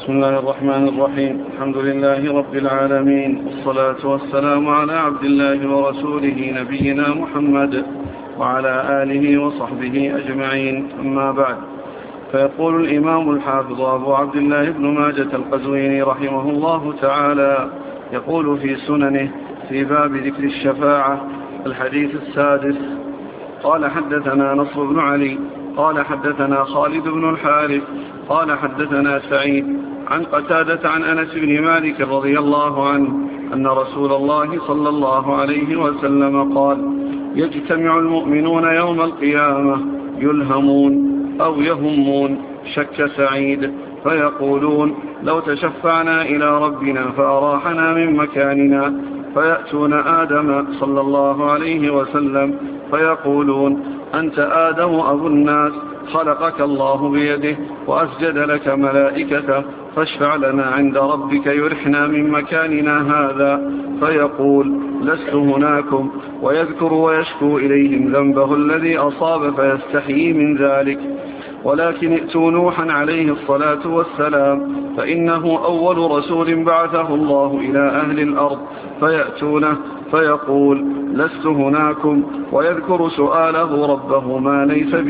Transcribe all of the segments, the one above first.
بسم الله الرحمن الرحيم. الحمد لله رب العالمين، والصلاة والسلام على عبد الله ورسوله نبينا محمد وعلى آله وصحبه أجمعين، أما بعد. فيقول الإمام الحافظ أبو عبد الله بن ماجة القزويني رحمه الله تعالى، يقول في سننه في باب ذكر الشفاعة الحديث السادس: قال حدثنا نصر بن علي قال حدثنا خالد بن الحارث قال حدثنا سعيد عن قتادة عن أنس بن مالك رضي الله عنه أن رسول الله صلى الله عليه وسلم قال: يجتمع المؤمنون يوم القيامة يلهمون أو يهمون شك سعيد، فيقولون: لو تشفعنا إلى ربنا فأراحنا من مكاننا، فيأتون آدم صلى الله عليه وسلم فيقولون: أنت آدم أبو الناس، خلقك الله بيده وأسجد لك ملائكته، فاشفع لنا عند ربك يرحنا من مكاننا هذا. فيقول: لست هناكم، ويذكر ويشكو إليهم ذنبه الذي أصاب فيستحيي من ذلك. ولكن ائتوا نوحا عليه الصلاة والسلام، فإنه أول رسول بعثه الله إلى أهل الأرض، فيأتونه فيقول: لست هناكم، ويذكر سؤاله ربه ما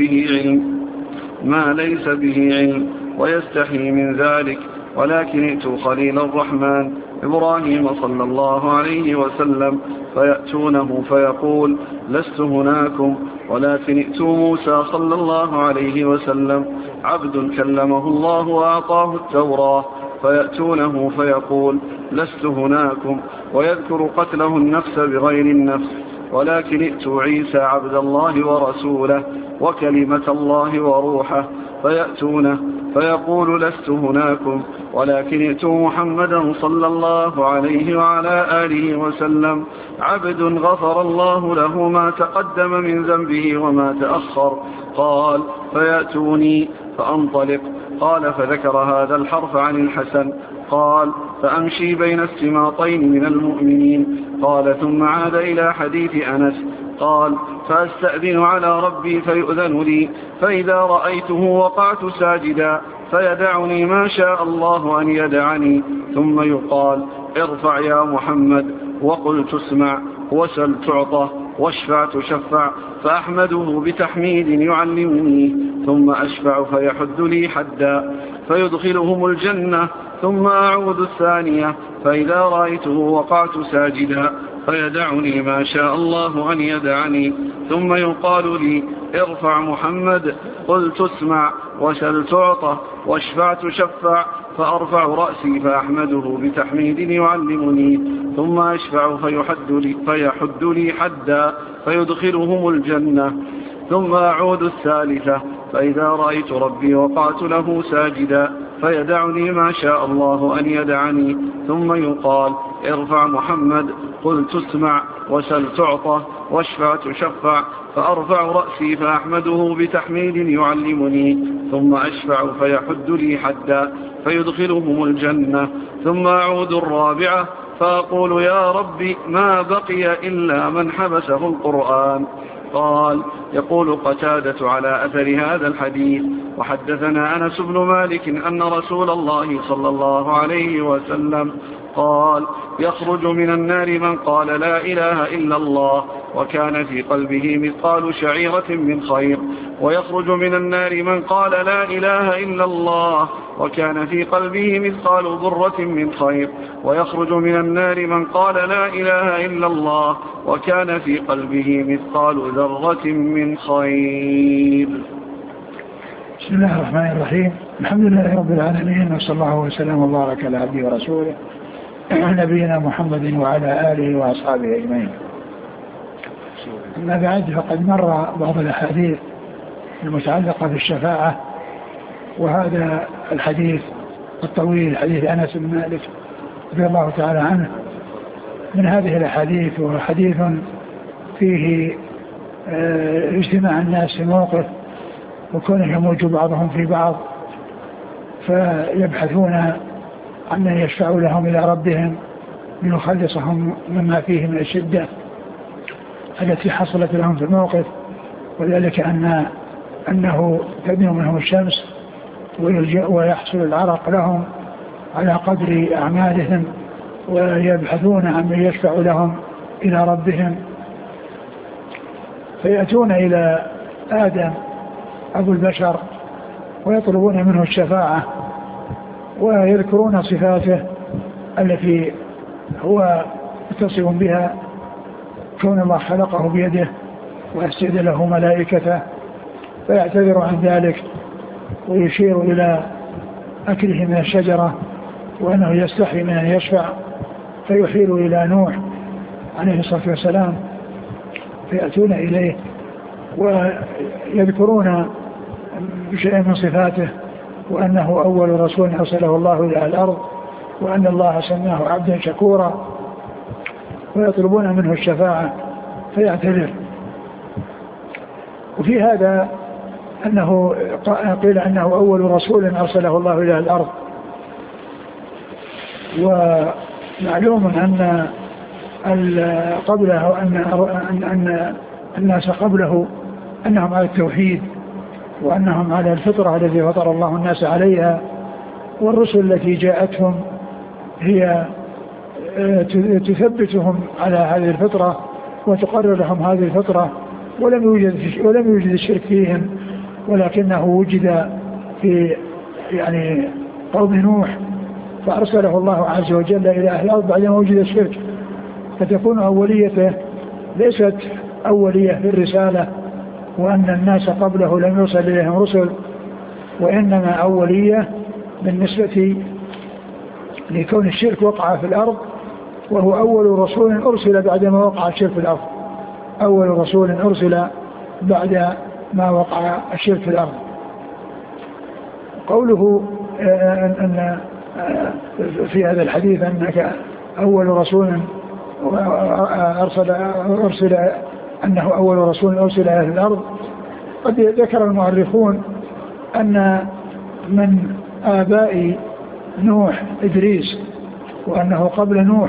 ليس به علم ويستحي من ذلك. ولكن ائتوا خليل الرحمن إبراهيم صلى الله عليه وسلم، فيأتونه فيقول: لست هناكم. ولكن ائتوا موسى صلى الله عليه وسلم، عبد كلمه الله وأعطاه التوراة، فيأتونه فيقول: لست هناكم، ويذكر قتله النفس بغير النفس. ولكن ائتوا عيسى عبد الله ورسوله وكلمة الله وروحه، فيأتونه فيقول: لست هناكم. ولكن ائتوا محمدا صلى الله عليه وعلى آله وسلم، عبد غفر الله له ما تقدم من ذنبه وما تأخر. قال: فيأتوني فأنطلق. قال: فذكر هذا الحرف عن الحسن. قال: فأمشي بين السماطين من المؤمنين. قال: ثم عاد إلى حديث أنس. قال: فأستأذن على ربي فيؤذن لي، فإذا رأيته وقعت ساجدا، فيدعني ما شاء الله أن يدعني، ثم يقال: ارفع يا محمد، وقل تسمع، وسل تعطى، واشفع تشفع، فأحمده بتحميد يعلمني، ثم أشفع فيحد لي حدا، فيدخلهم الجنة، ثم أعود الثانية، فإذا رأيته وقعت ساجدا، فيدعني ما شاء الله أن يدعني، ثم يقال لي: ارفع محمد، قل تسمع، وسل تعطى، واشفع تشفع، فأرفع رأسي فأحمده بتحميد يعلمني، ثم أشفع فيحد لي حدا، فيدخلهم الجنة، ثم أعود الثالثة، فإذا رأيت ربي وقعت له ساجدا، فيدعني ما شاء الله أن يدعني، ثم يقال: ارفع محمد، قل تسمع، وسل تعطى، واشفع تشفع، فأرفع رأسي فأحمده بتحميد يعلمني، ثم أشفع فيحد لي حدا، فيدخلهم الجنة، ثم أعود الرابعة فأقول: يا رب، ما بقي إلا من حبسه القرآن. قال: يقول قتادة على أثر هذا الحديث: وحدثنا أنس بن مالك أن رسول الله صلى الله عليه وسلم قال: يخرج من النار من قال لا إله إلا الله وكان في قلبه مثقال شعيرة من خير، ويخرج من النار من قال لا إله إلا الله وكان في قلبه مثقال ذرة من خير، ويخرج من النار من قال لا إله إلا الله وكان في قلبه مثقال ذرة من خير. بسم الله الرحمن الرحيم. الحمد لله رب العالمين، وصلى الله وسلم وبارك على عبده ورسوله نبينا محمد وعلى آله وأصحابه أجمعين. أما بعد، فقد مر بعض الأحاديث المتعلقة بالشفاعة، وهذا الحديث الطويل حديث أنس بن مالك رضي الله تعالى عنه من هذه الأحاديث، وحديث فيه اجتماع الناس في موقف وكونه يموج بعضهم في بعض، فيبحثون عن من يشفعوا لهم إلى ربهم ليخلصهم مما فيه من الشدة التي حصلت لهم في الموقف، وذلك أنه تدنو منهم الشمس ويحصل العرق لهم على قدر أعمالهم، ويبحثون عن من يشفع لهم إلى ربهم، فيأتون إلى آدم أبو البشر ويطلبون منه الشفاعة، ويذكرون صفاته التي هو متصف بها، كون الله خلقه بيده وأسجد له ملائكته، فيعتذر عن ذلك ويشير إلى أكله من الشجرة وأنه يستحي من أن يشفع، فيحيل إلى نوح عليه الصلاة والسلام فيأتون إليه ويذكرون شيئا من صفاته، وأنه أول رسول أرسله الله إلى الأرض، وأن الله سماه عبدا شكورا، ويطلبون منه الشفاعة فيعتذر. وفي هذا أنه قيل أنه أول رسول أرسله الله إلى الأرض، ومعلوم أن قبله أن الناس قبله أنهم على التوحيد، وأنهم على الفطرة التي فطر الله الناس عليها، والرسل التي جاءتهم هي تثبتهم على هذه الفطرة وتقرر لهم هذه الفطرة، ولم يوجد الشرك فيهم، ولكنه وجد في يعني قوم نوح فأرسله الله عز وجل إلى أهل الأرض بعدما وجد الشرك، فتكون أوليته ليست أولية في الرسالة وأن الناس قبله لم يرسل إليهم رسل، وإنما أولية بالنسبة لكون الشرك وقع في الأرض، وهو أول رسول أرسل بعدما وقع الشرك في الأرض، أول رسول أرسل بعد ما وقع الشرك في الأرض. قوله أن في هذا الحديث أنك أول رسول أرسل أنه أول رسول أرسل إلى الأرض، قد ذكر المؤرخون أن من آباء نوح إدريس، وأنه قبل نوح،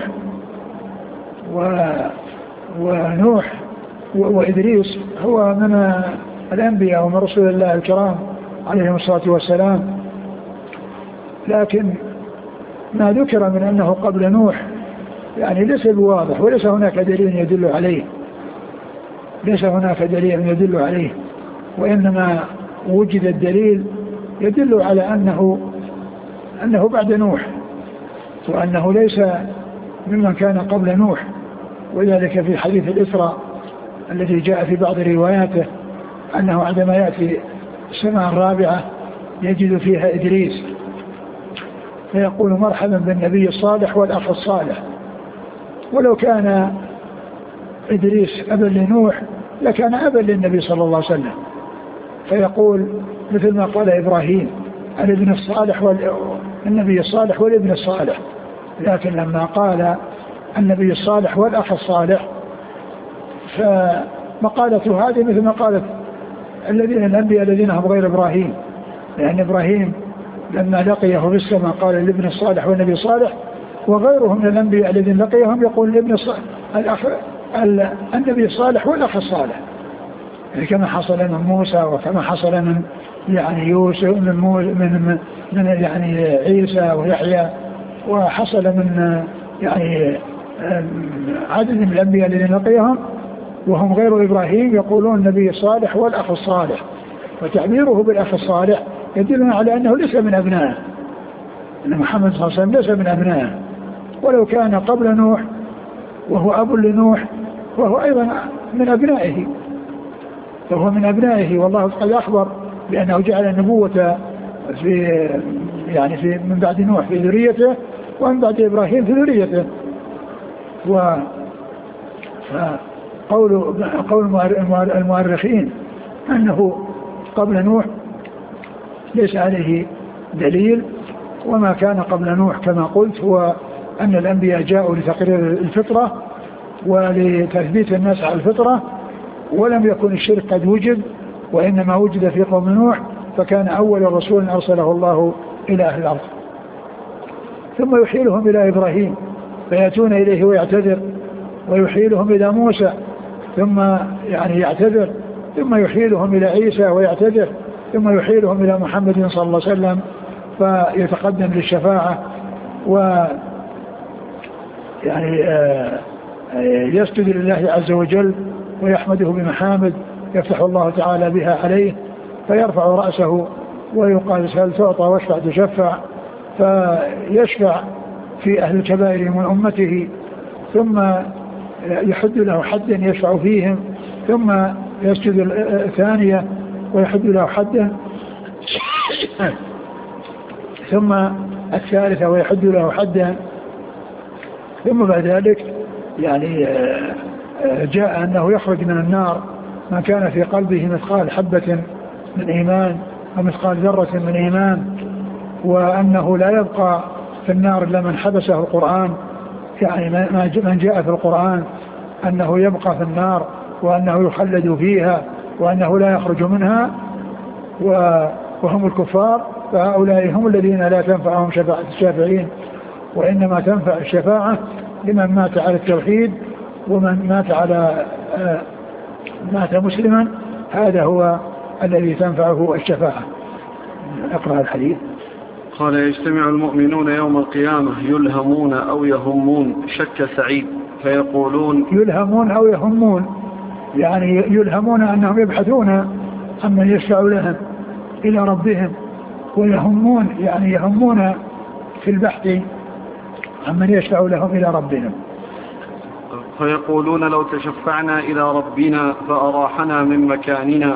ونوح وإدريس هو من الأنبياء ومن رسول الله الكرام عليهم الصلاة والسلام، لكن ما ذكر من أنه قبل نوح يعني ليس بواضح، وليس هناك دليل يدل عليه، ليس هناك دليل يدل عليه، وإنما وجد الدليل يدل على أنه بعد نوح، وأنه ليس ممن كان قبل نوح، وذلك في حديث الإسراء الذي جاء في بعض رواياته أنه عندما يأتي السماء الرابعة يجد فيها إدريس فيقول مرحبا بالنبي الصالح والأخ الصالح، ولو كان إدريس أبا لنوح لكان أبا للنبي صلى الله عليه وسلم، فيقول مثل ما قال إبراهيم الابن الصالح والنبي الصالح والابن الصالح، لكن لما قال النبي الصالح والأخ الصالح فمقالته هذه مثل ما قالت الأنبياء الذين هم غير إبراهيم، لأن إبراهيم لما لقيه في السماء قال الابن الصالح والنبي الصالح، وغيرهم من الأنبياء الذين لقيهم يقول النبي الصالح والأخ الصالح، يعني كما حصل من موسى، وكما حصل من يعني يوسف من يعني عيسى ويحيى، وحصل من يعني عدد من الأنبياء الذين لقيهم وهم غير إبراهيم يقولون النبي الصالح والأخ الصالح، وتعبيره بالأخ الصالح يدلنا على أنه ليس من أبنائه، أن محمد صلى الله عليه وسلم ليس من أبنائه، ولو كان قبل نوح وهو أب لنوح وهو أيضا من أبنائه، فهو من أبنائه، والله قد أخبر بأنه جعل النبوة من بعد نوح في ذريته، ومن بعد إبراهيم في ذريته. قول المؤرخين أنه قبل نوح ليس عليه دليل، وما كان قبل نوح كما قلت هو أن الأنبياء جاءوا لتقرير الفطرة ولتثبيت الناس على الفطرة، ولم يكن الشرك قد وجد، وإنما وجد في قوم نوح، فكان أول رسول أرسله الله إلى أهل الأرض. ثم يحيلهم إلى إبراهيم فيأتون إليه ويعتذر، ويحيلهم إلى موسى ثم يعني يعتذر، ثم يحيلهم إلى عيسى ويعتذر، ثم يحيلهم إلى محمد صلى الله عليه وسلم فيتقدم للشفاعة و يعني يسجد لله عز وجل ويحمده بمحامد يفتح الله تعالى بها عليه، فيرفع رأسه ويقال سهل تعطى واشفع تشفع، فيشفع في أهل الكبائر من أمته، ثم يحد له حدا يشفع فيهم، ثم يسجد الثانية ويحد له حدا، ثم الثالثة ويحد له حدا، ثم بعد ذلك يعني جاء أنه يخرج من النار ما كان في قلبه مثقال حبة من إيمان أو مثقال ذرة من إيمان، وأنه لا يبقى في النار إلا من حبسه القرآن، يعني من جاء في القرآن أنه يبقى في النار وأنه يخلد فيها وأنه لا يخرج منها، وهم الكفار، فهؤلاء هم الذين لا تنفعهم شفاعة الشافعين، وإنما تنفع الشفاعة لمن مات على التوحيد، ومن مات مسلما، هذا هو الذي تنفعه الشفاعة. اقرأ الحديث. قال: يجتمع المؤمنون يوم القيامة يلهمون أو يهمون شك سعيد فيقولون. يلهمون أو يهمون، يعني يلهمون أنهم يبحثون عن من يشفع لهم إلى ربهم، ويهمون يعني يهمون في البحث عن من يشفع لهم إلى ربهم. فيقولون: لو تشفعنا إلى ربنا فأراحنا من مكاننا.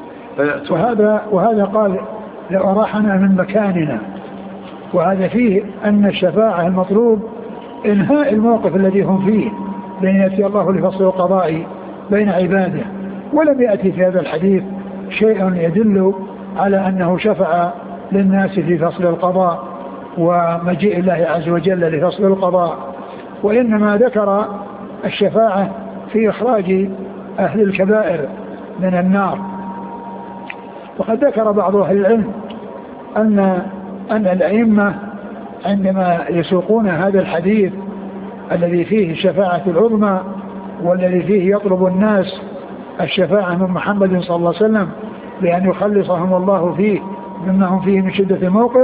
وهذا قال: لو أراحنا من مكاننا، وهذا فيه أن الشفاعة المطلوب إنهاء الموقف الذي هم فيه، لأن يأتي الله لفصل القضاء بين عباده، ولم يأتي في هذا الحديث شيء يدل على أنه شفع للناس في فصل القضاء ومجيء الله عز وجل لفصل القضاء، وإنما ذكر الشفاعة في إخراج أهل الكبائر من النار. وقد ذكر بعض أهل العلم أن الأئمة عندما يسوقون هذا الحديث الذي فيه الشفاعة العظمى، والذي فيه يطلب الناس الشفاعة من محمد صلى الله عليه وسلم بأن يخلصهم الله فيه مما هم فيه من شدة الموقف،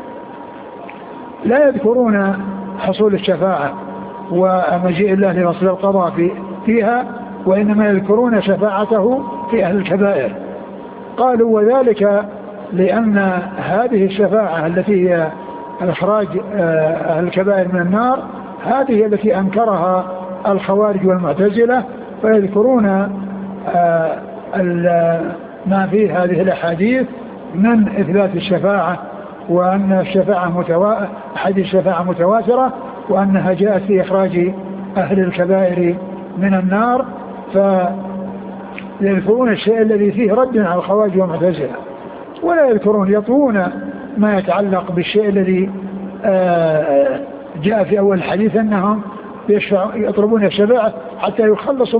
لا يذكرون حصول الشفاعة ومجيء الله لفصل القضاء فيها، وإنما يذكرون شفاعته في أهل الكبائر. قالوا: وذلك لأن هذه الشفاعة التي هي إخراج أهل الكبائر من النار، هذه التي أنكرها الخوارج والمعتزلة، فيذكرون ما في هذه الأحاديث من إثبات الشفاعة، وأن الشفاعة حديث الشفاعة متواترة، وأنها جاءت في إخراج أهل الكبائر من النار، فيذكرون الشيء الذي فيه رد على الخوارج والمعتزلة، ولا يذكرون يطوون ما يتعلق بالشيء الذي جاء في أول الحديث أنهم يطلبون الشفاعة حتى يخلصوا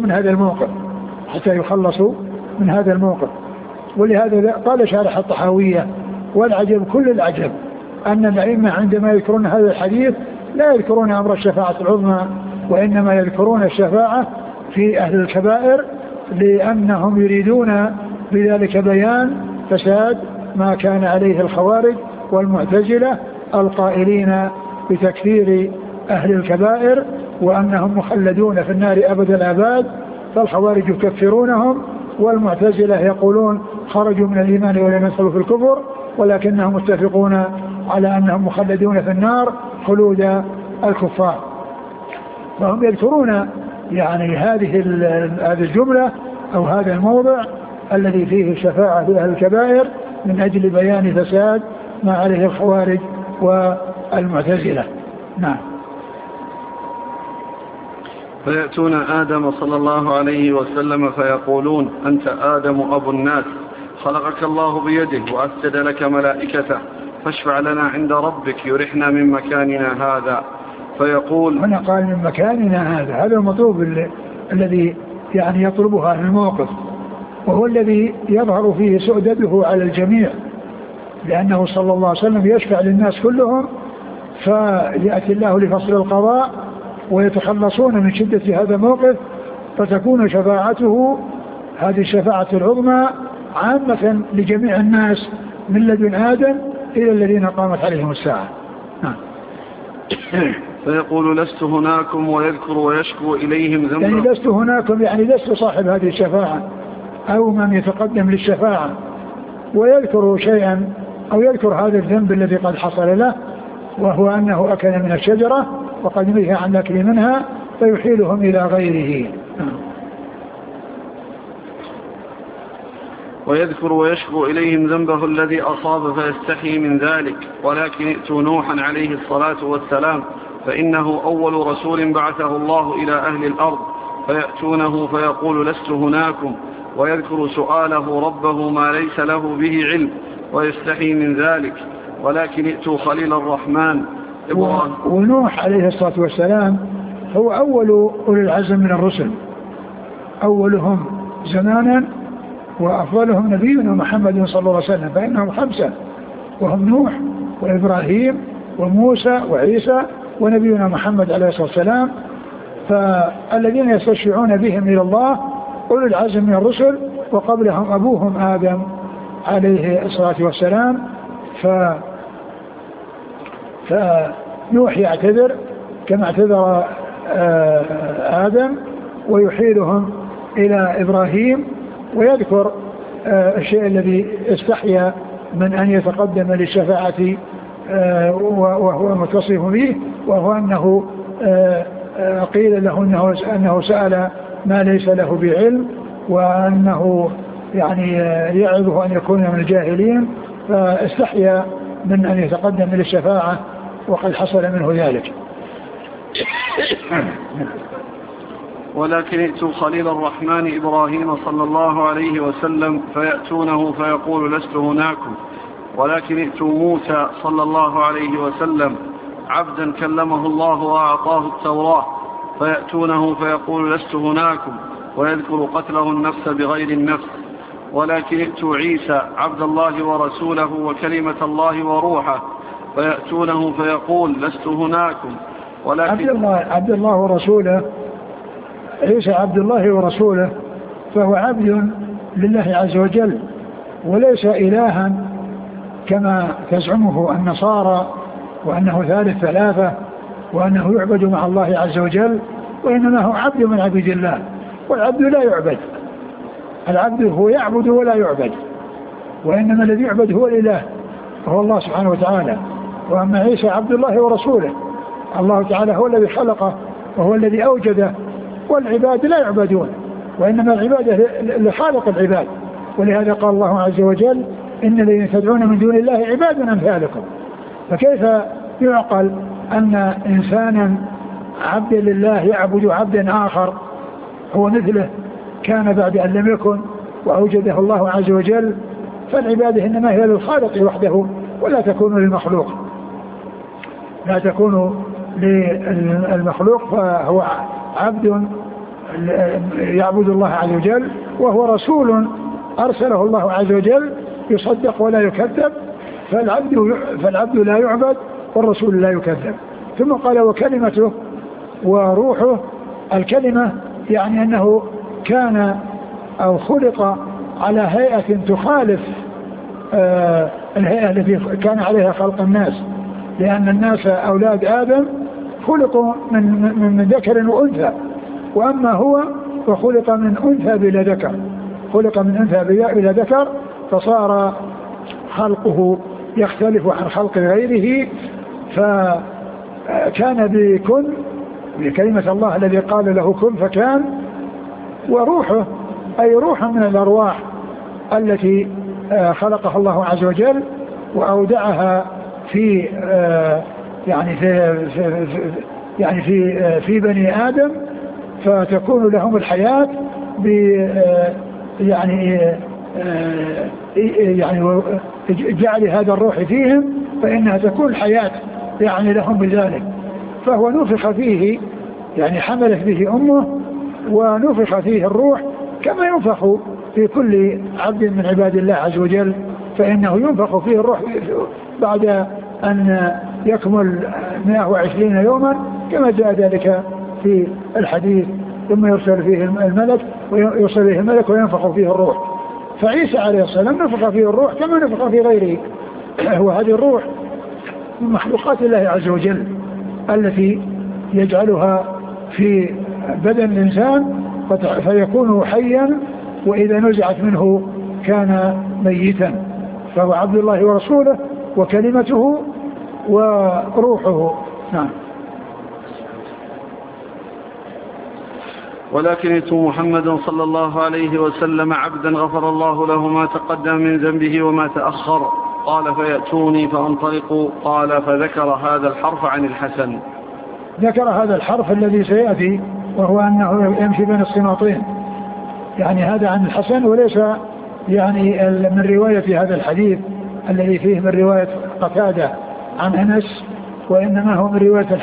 من هذا الموقف. ولهذا قال شارح الطحاوية: والعجب كل العجب أن الأئمة عندما يذكرون هذا الحديث لا يذكرون أمر الشفاعة العظمى، وإنما يذكرون الشفاعة في أهل الكبائر، لأنهم يريدون بذلك بيان فساد ما كان عليه الخوارج والمعتزلة القائلين بتكفير أهل الكبائر وأنهم مخلدون في النار أبد الآباد. فالخوارج يكفرونهم، والمعتزلة يقولون خرجوا من الإيمان ولم يدخلوا في الكفر، ولكنهم متفقون على أنهم مخلدون في النار خلود الكفار. فهم يذكرون يعني هذه الجملة أو هذا الموضع الذي فيه الشفاعة في أهل الكبائر من أجل بيان فساد ما عليه الخوارج والمعتزلة. نعم. فيأتون آدم صلى الله عليه وسلم فيقولون: أنت آدم أبو الناس، خلقك الله بيده وأسجد لك ملائكته، فاشفع لنا عند ربك يرحنا من مكاننا هذا. فيقول: هنا قال من مكاننا هذا المطلوب الذي يعني يطلبها في الموقف، وهو الذي يظهر فيه سؤدده على الجميع، لأنه صلى الله عليه وسلم يشفع للناس كلهم، فيأتي الله لفصل القضاء ويتخلصون من شدة هذا الموقف، فتكون شفاعته هذه الشفاعة العظمى عامة لجميع الناس من لدن آدم إلى الذين قامت عليهم الساعة. فيقول لست هناكم ويذكر ويشكو إليهم ذنبه. يعني لست هناكم يعني لست صاحب هذه الشفاعة أو من يتقدم للشفاعة، ويذكر شيئا أو يذكر هذا الذنب الذي قد حصل له، وهو أنه أكل من الشجرة وقد نهي عن الأكل منها، فيحيلهم إلى غيره. ويذكر ويشكو إليهم ذنبه الذي أصاب فيستحي من ذلك، ولكن ائتوا نوحا عليه الصلاة والسلام فإنه أول رسول بعثه الله إلى أهل الأرض، فيأتونه فيقول لست هناكم، ويذكر سؤاله ربه ما ليس له به علم ويستحي من ذلك، ولكن ائتوا خليل الرحمن إبراهيم. ونوح عليه الصلاة والسلام هو أول أولي العزم من الرسل، أولهم زمانا وأفضلهم نبينا محمد صلى الله عليه وسلم، فإنهم 5 وهم نوح وإبراهيم وموسى وعيسى ونبينا محمد عليه الصلاة والسلام. فالذين يستشفعون بهم إلى الله أولي العزم من الرسل، وقبلهم أبوهم آدم عليه الصلاة والسلام. فنوح يعتذر كما اعتذر آدم، ويحيلهم إلى إبراهيم، ويذكر الشيء الذي استحيا من أن يتقدم للشفاعة وهو متصف به، وهو أنه قيل له أنه سأل ما ليس له بعلم، وأنه يعني يعظه أن يكون من الجاهلين، فاستحيا من أن يتقدم للشفاعة وقد حصل منه ذلك. ولكن ائتوا خليل الرحمن إبراهيم صلى الله عليه وسلم فيأتونه فيقول لست هناكم، ولكن ائتوا موسى صلى الله عليه وسلم عبدا كلمه الله وأعطاه التوراة فيأتونه فيقول لست هناكم، ويذكر قتله النفس بغير النفس. ولكن ائتوا عيسى عبد الله ورسوله وكلمة الله وروحه فيأتونه فيقول لست هناكم، ولكن عبد الله ورسوله، عيسى عبد الله ورسوله، فهو عبد لله عز وجل، وليس إلها كما تزعمه النصارى وأنه ثالث ثلاثة وأنه يعبد مع الله عز وجل، وإنما هو عبد من عبيد الله، والعبد لا يعبد. العبد هو يعبد ولا يعبد، وإنما الذي يعبد هو الإله وهو الله سبحانه وتعالى. وأما عيسى عبد الله ورسوله، الله تعالى هو الذي خلقه وهو الذي أوجده، والعباد لا يعبدون، وإنما العبادة لخالق العباد. ولهذا قال الله عز وجل إن الذين تدعون من دون الله عباد أمثالكم. فكيف يعقل أن إنسانا عبد لله يعبد عبدا آخر هو مثله كان بعد أن لم يكن وأوجده الله عز وجل؟ فالعبادة إنما هي للخالق وحده ولا تكون للمخلوق، لا تكون للمخلوق، فهو عبد يعبد الله عز وجل، وهو رسول أرسله الله عز وجل يصدق ولا يكذب، فالعبد لا يعبد والرسول لا يكذب. ثم قال وكلمته وروحه. الكلمة يعني أنه كان أو خلق على هيئة تخالف الهيئة التي كان عليها خلق الناس، لأن الناس أولاد آدم خلقوا من ذكر وأنثى، وأما هو فخلق من أنثى بلا ذكر، خلق من أنثى بلا ذكر، فصار خلقه يختلف عن خلق غيره. فكان بكن بكلمة الله الذي قال له كن فكان، وروحه أي روح من الأرواح التي خلقها الله عز وجل وأودعها في في بني آدم، فتكون لهم الحياة جعل هذا الروح فيهم، فإنها تكون الحياة لهم بذلك. فهو نفخ فيه حملت به أمه ونفخ فيه الروح، كما ينفخ في كل عبد من عباد الله عز وجل، فإنه ينفخ فيه الروح بعد أن يكمل 120 يوما كما جاء ذلك في الحديث، ثم يرسل فيه الملك وينفخ فيه الروح. فعيسى عليه السلام نفخ فيه الروح كما نفخ في غيره، وهذه الروح من مخلوقات الله عز وجل، التي يجعلها في بدن الإنسان فيكون حيا، وإذا نزعت منه كان ميتا. فهو عبد الله ورسوله وكلمته وروحه. نعم. ولكن محمد صلى الله عليه وسلم عبدا غفر الله له ما تقدم من ذنبه وما تأخر. قال فيأتوني فأنطلق. قال فذكر هذا الحرف عن الحسن. ذكر هذا الحرف الذي سيأتي، وهو أنه يمشي بين الصماطين، يعني هذا عن الحسن، وليس يعني من رواية هذا الحديث الذي فيه من رواية قتادة عن أنس، وإنما هو من رواية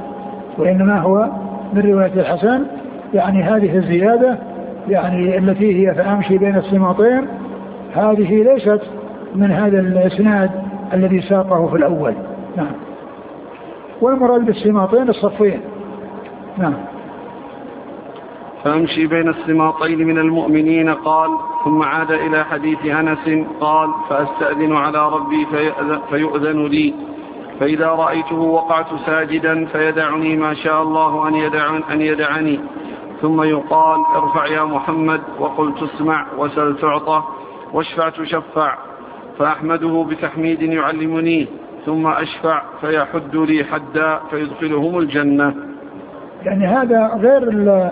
الحسن، يعني هذه الزيادة يعني التي هي فأمشي بين الصماطين، هذه ليست من هذا الإسناد الذي ساقه في الأول. نعم. والمراد بالصماطين الصفين. نعم. فأمشي بين الصماطين من المؤمنين. قال ثم عاد إلى حديث أنس قال فأستأذن على ربي فيؤذن لي، فإذا رأيته وقعت ساجدا فيدعني ما شاء الله أن يدعني، ثم يقال ارفع يا محمد، وقل تسمع، وسل تعطى، واشفع تشفع، فأحمده بتحميد يعلمنيه، ثم أشفع فيحد لي حدا فيدخلهم الجنة. يعني هذا غير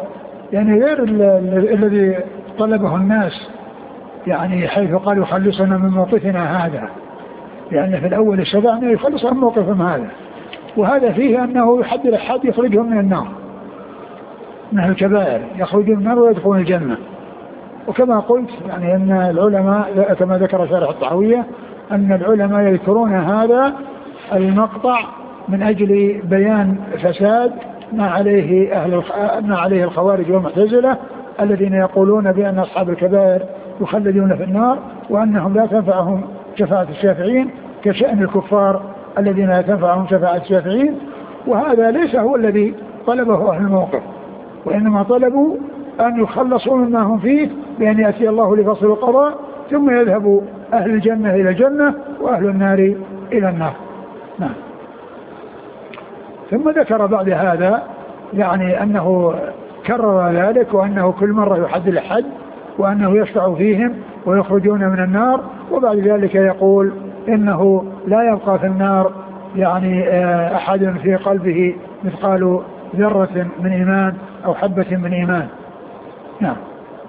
الذي طلبه الناس، يعني حيث قال يخلصنا من موقفنا هذا، لأن في الأول الشفاعة يخلص عن موقفهم هذا، وهذا فيه أنه يحد الأحد يخرجهم من النار، من الكبائر، يخرجون من النار ويدخلون الجنة. وكما قلت يعني أن العلماء كما ذكر شارح الطحاوية أن العلماء يذكرون هذا المقطع من أجل بيان فساد ما عليه الخوارج والمعتزلة الذين يقولون بأن أصحاب الكبائر يخلدون في النار، وأنهم لا تنفعهم شفاعة الشافعين كشأن الكفار الذين لا تنفعهم شفاعة الشافعين. وهذا ليس هو الذي طلبه أهل الموقف، وإنما طلبوا أن يخلصوا مما هم فيه بأن يأتي الله لفصل القضاء، ثم يذهب أهل الجنة إلى الجنة وأهل النار إلى النار. نعم. ثم ذكر بعد هذا يعني أنه كرر ذلك، وأنه كل مرة يحد الحد، وأنه يشفع فيهم ويخرجون من النار، وبعد ذلك يقول إنه لا يبقى في النار يعني أحد في قلبه مثقال ذرة من إيمان أو حبة من إيمان. نعم.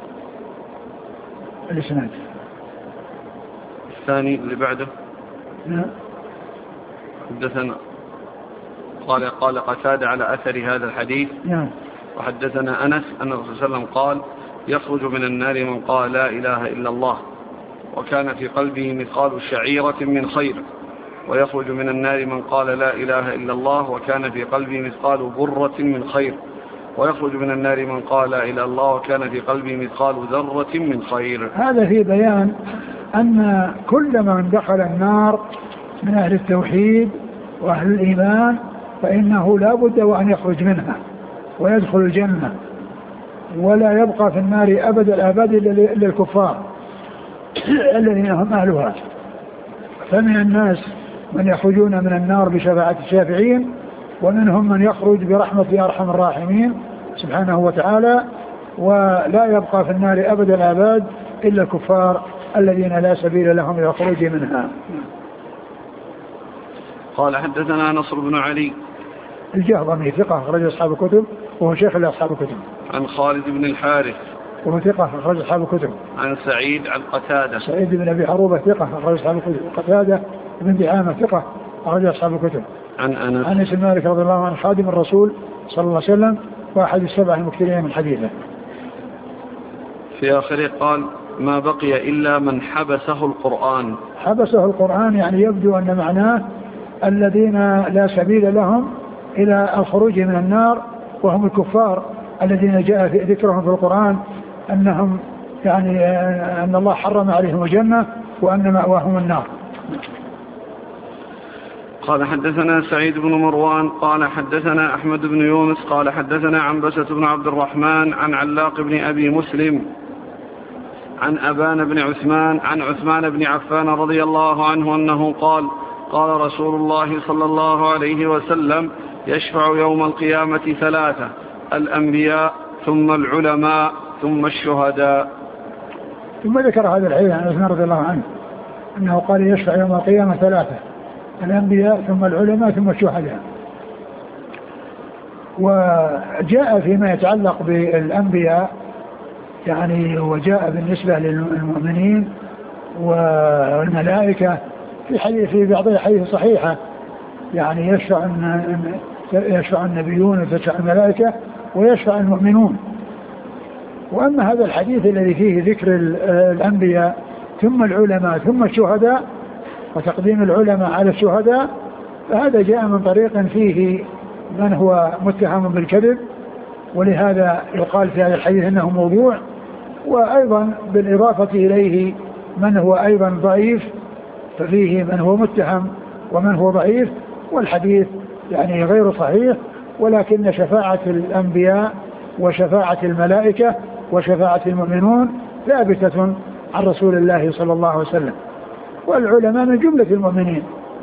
الإسناد الثاني اللي بعده. نعم. حدثنا قال قتادة على أثر هذا الحديث. نعم. وحدثنا أنس أن الرسول صلى الله عليه وسلم قال يخرج من النار من قال لا إله إلا الله وكان في قلبه مثقال شعيرة من خير، ويخرج من النار من قال لا إله إلا الله وكان في قلبه مثقال برة من خير، ويخرج من النار من قال لا إله إلا الله وكان في قلبه مثقال ذرة من خير. هذا في بيان أن كل من دخل النار من أهل التوحيد وأهل الإيمان فإنه لا بد وأن يخرج منها ويدخل الجنة، ولا يبقى في النار أبد الآباد إلا الكفار الذين هم أهلها. فمن الناس من يخرجون من النار بشفاعة الشافعين، ومنهم من يخرج برحمة أرحم الراحمين سبحانه وتعالى، ولا يبقى في النار أبد الآباد إلا الكفار الذين لا سبيل لهم إلى الخروج منها. قال حدثنا نصر بن علي الجهضمي ثقة أخرج أصحاب الكتب وهو شيخ لأصحاب الكتب. عن خالد بن الحارث وهو ثقة أخرج أصحاب الكتب. عن سعيد عن قتادة. سعيد بن أبي عروبة ثقة أخرج أصحاب الكتب. قتادة بن دعامة ثقة أخرج أصحاب الكتب. عن أنس بن مالك رضي الله عنه خادم الرسول صلى الله عليه وسلم وأحد السبع المكثرين من حديثه. في آخره قال ما بقي إلا من حبسه القرآن. حبسه القرآن يعني يبدو أن معناه الذين لا سبيل لهم إلى الخروج من النار، وهم الكفار الذين جاء في ذكرهم في القرآن أنهم يعني أن الله حرم عليهم الجنة وأن مأواهم النار. قال حدثنا سعيد بن مروان قال حدثنا أحمد بن يونس قال حدثنا عنبسة بن عبد الرحمن عن علاق بن أبي مسلم عن أبان بن عثمان عن عثمان بن عفان رضي الله عنه أنه قال قال رسول الله صلى الله عليه وسلم يشفع يوم القيامة 3: الأنبياء ثم العلماء ثم الشهداء. ثم ذكر هذا الحديث عن عثمان رضي الله عنه أنه قال يشفع يوم القيامة 3: الأنبياء ثم العلماء ثم الشهداء. وجاء فيما يتعلق بالأنبياء يعني وجاء بالنسبة للمؤمنين والملائكة في بعض الحديث صحيحة يعني يشفع النبيون وتشفع الملائكة ويشفع المؤمنون. وأما هذا الحديث الذي فيه ذكر الأنبياء ثم العلماء ثم الشهداء وتقديم العلماء على الشهداء فهذا جاء من طريق فيه من هو متهم بالكذب، ولهذا يقال في هذا الحديث أنه موضوع. وأيضا بالإضافة إليه من هو أيضا ضعيف، ففيه من هو متهم ومن هو ضعيف، والحديث يعني غير صحيح. ولكن شفاعة الأنبياء وشفاعة الملائكة وشفاعة المؤمنون ثابتة عن رسول الله صلى الله عليه وسلم، والعلماء من جملة المؤمنين.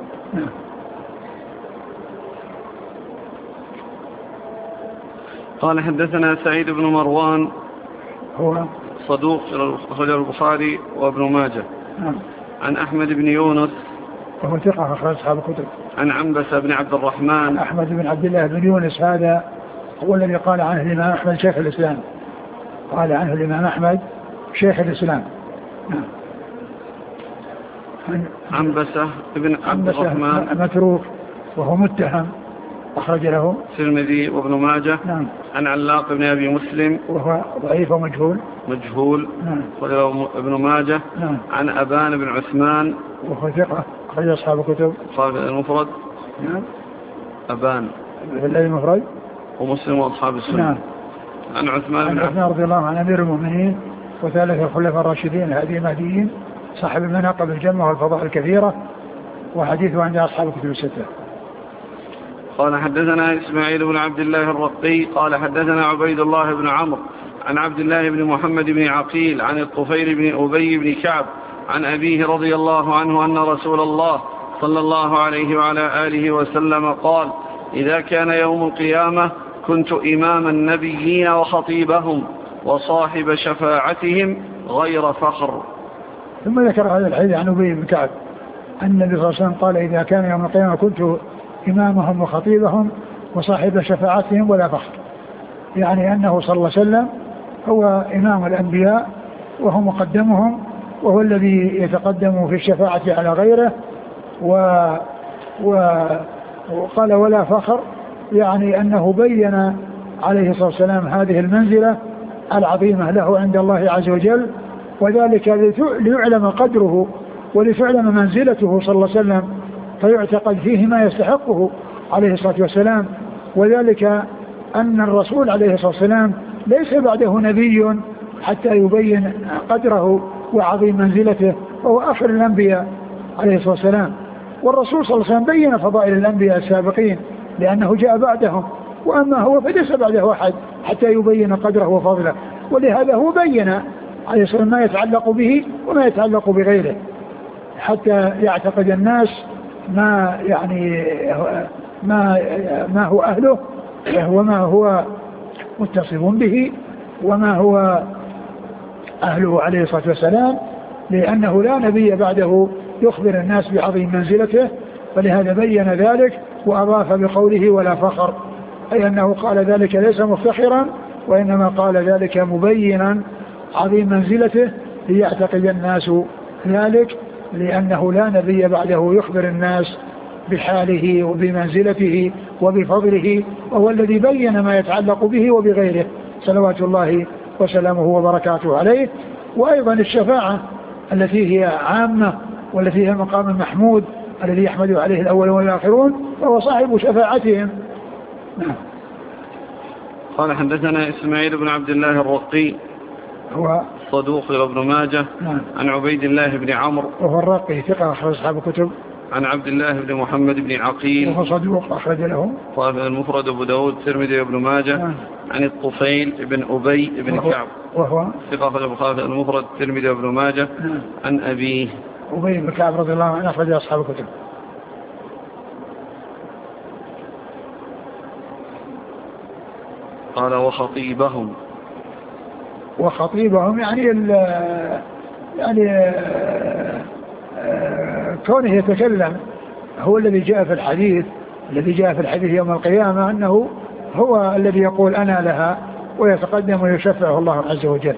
قال حدثنا سعيد بن مروان هو صدوق أخرجه البخاري وابن ماجه. عن أحمد بن يونس وهو ثقة أخرج أصحاب الكتب. عن عنبسة بن عبد الرحمن. أحمد بن عبد الله بن يونس هذا هو الذي قال عنه الإمام أحمد شيخ الإسلام، قال عنه الإمام أحمد شيخ الإسلام. عنبسة بن عبد الرحمن متروك وهو متهم أخرج له الترمذي وابن ماجه. نعم. عن علاق بن أبي مسلم وهو ضعيف ومجهول. نعم. أخرجه ابن ماجه. نعم. عن أبان بن عثمان وهو ثقة أخرج أصحاب الكتب. المفرد. نعم. أبان في المفرد ومسلم وأصحاب السنة. نعم. عن عثمان رضي الله عنه أمير المؤمنين وثالث الخلفاء الراشدين الهادي المهديين صاحب المناقب الجمة والفضائل الكثيرة، وحديثه عند أصحاب الكتب الستة. قال حدثنا إسماعيل بن عبد الله الرقي قال حدثنا عبيد الله بن عمرو عن عبد الله بن محمد بن عقيل عن الطفيل بن أبي بن كعب عن أبيه رضي الله عنه أن رسول الله صلى الله عليه وعلى آله وسلم قال: إذا كان يوم القيامة كنت إمام النبيين وخطيبهم وصاحب شفاعتهم غير فخر. ثم ذكر هذا الحديث عن أبي بن كعب أن النبي صلى الله عليه وسلم قال: إذا كان يوم القيامة كنت إمامهم وخطيبهم وصاحب شفاعتهم ولا فخر، يعني أنه صلى الله عليه وسلم هو إمام الأنبياء وهو مقدمهم وهو الذي يتقدم في الشفاعة على غيره. وقال ولا فخر، يعني أنه بين عليه الصلاة والسلام هذه المنزلة العظيمة له عند الله عز وجل، وذلك ليعلم قدره ولتعلم منزلته صلى الله عليه وسلم فيعتقد فيه ما يستحقه عليه الصلاة والسلام. وذلك أن الرسول عليه الصلاة والسلام ليس بعده نبي حتى يبين قدره وعظيم منزلته، وهو آخر الأنبياء عليه الصلاة والسلام. والرسول صلى الله عليه وسلم بين فضائل الأنبياء السابقين لأنه جاء بعدهم، وأما هو فليس بعده أحد حتى يبين قدره وفضله، ولهذا هو بين عليه الصلاة والسلام ما يتعلق به وما يتعلق بغيره حتى يعتقد الناس ما يعني ما هو أهله وما هو متصف به وما هو أهله عليه الصلاة والسلام، لأنه لا نبي بعده يخبر الناس بعظيم منزلته. فلهذا بين ذلك وأضاف بقوله ولا فخر، أي أنه قال ذلك ليس مفتخرا وإنما قال ذلك مبينا عظيم منزلته ليعتقد الناس ذلك، لأنه لا نبي بعده يخبر الناس بحاله وبمنزلته وبفضله، وهو الذي بين ما يتعلق به وبغيره صلوات الله وسلامه وبركاته عليه. وأيضا الشفاعة التي هي عامة والتي هي المقام المحمود الذي يحمد عليه الأول والآخرون، فهو صاحب شفاعتهم. قال حدثنا إسماعيل بن عبد الله الرقي هو صدوق ابن ماجه. عن عبيد الله بن عمرو وهو الرقي ثقة أخرج أصحاب الكتب. عن عبد الله بن محمد بن عقيل وهو صدوق أخرج له المفرد أبو داود الترمذي وابن ماجه. عن الطفيل بن أبي بن كعب وهو ثقة أخرج البخاري المفرد الترمذي وابن ماجه. عن أبيه أبي بن كعب رضي الله عنه أخرج أصحاب الكتب. قال وخطيبهم يعني كونه يتكلم هو الذي جاء في الحديث يوم القيامة أنه هو الذي يقول أنا لها ويتقدم ويشفعه الله عز وجل.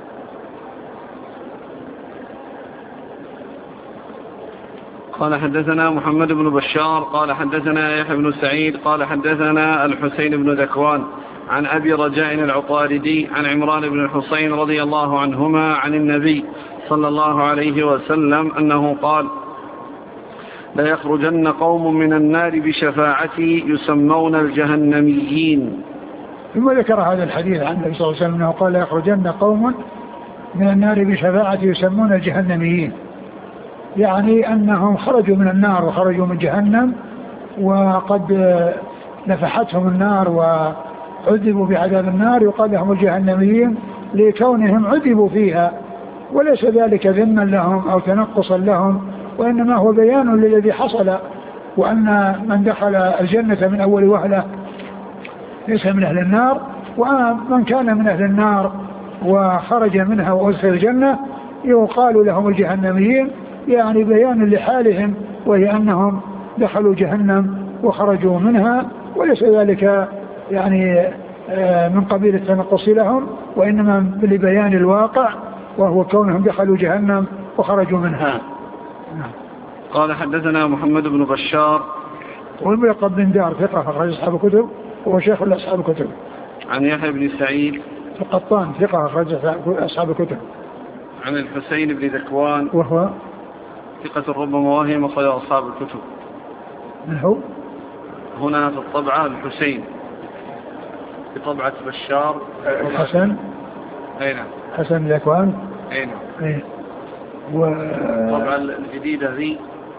قال حدثنا محمد بن بشار قال حدثنا يحيى بن سعيد قال حدثنا الحسين بن ذكوان عن أبي رجاء العطاردي عن عمران بن الحسين رضي الله عنهما عن النبي صلى الله عليه وسلم أنه قال لا يخرجن قوم من النار بشفاعتي يسمون الجهنميين. ثم ذكر هذا الحديث عن النبي صلى الله عليه وسلم أنه قال لا يخرجن قوم من النار بشفاعتي يسمون الجهنميين، يعني أنهم خرجوا من النار وخرجوا من جهنم وقد نفحتهم النار وعذبوا بعذاب النار، يقال لهم الجهنميين لكونهم عذبوا فيها، وليس ذلك ذما لهم أو تنقصا لهم، وإنما هو بيان للذي حصل، وأن من دخل الجنة من أول وهلة ليس من أهل النار، ومن كان من أهل النار وخرج منها وأدخل الجنة يقال لهم الجهنميين، يعني بيان لحالهم، وهي أنهم دخلوا جهنم وخرجوا منها، وليس ذلك يعني من قبيل التنقص لهم، وإنما لبيان الواقع، وهو كونهم دخلوا جهنم وخرجوا منها. قال حدثنا محمد بن بشار والملقب بن دار ثقة أخرج أصحاب الكتب وهو شيخ أصحاب الكتب. عن يحيى بن سعيد القطان ثقة أخرج أصحاب الكتب. عن الحسين بن ذكوان وهو ثقة ربما وهم أخرج أصحاب الكتب. من هو؟ هنا في الطبعة الحسين، في طبعة بشار الحسن. أي نعم. حسن ذكوان. أي نعم. أي. الطبعة الجديدة ذي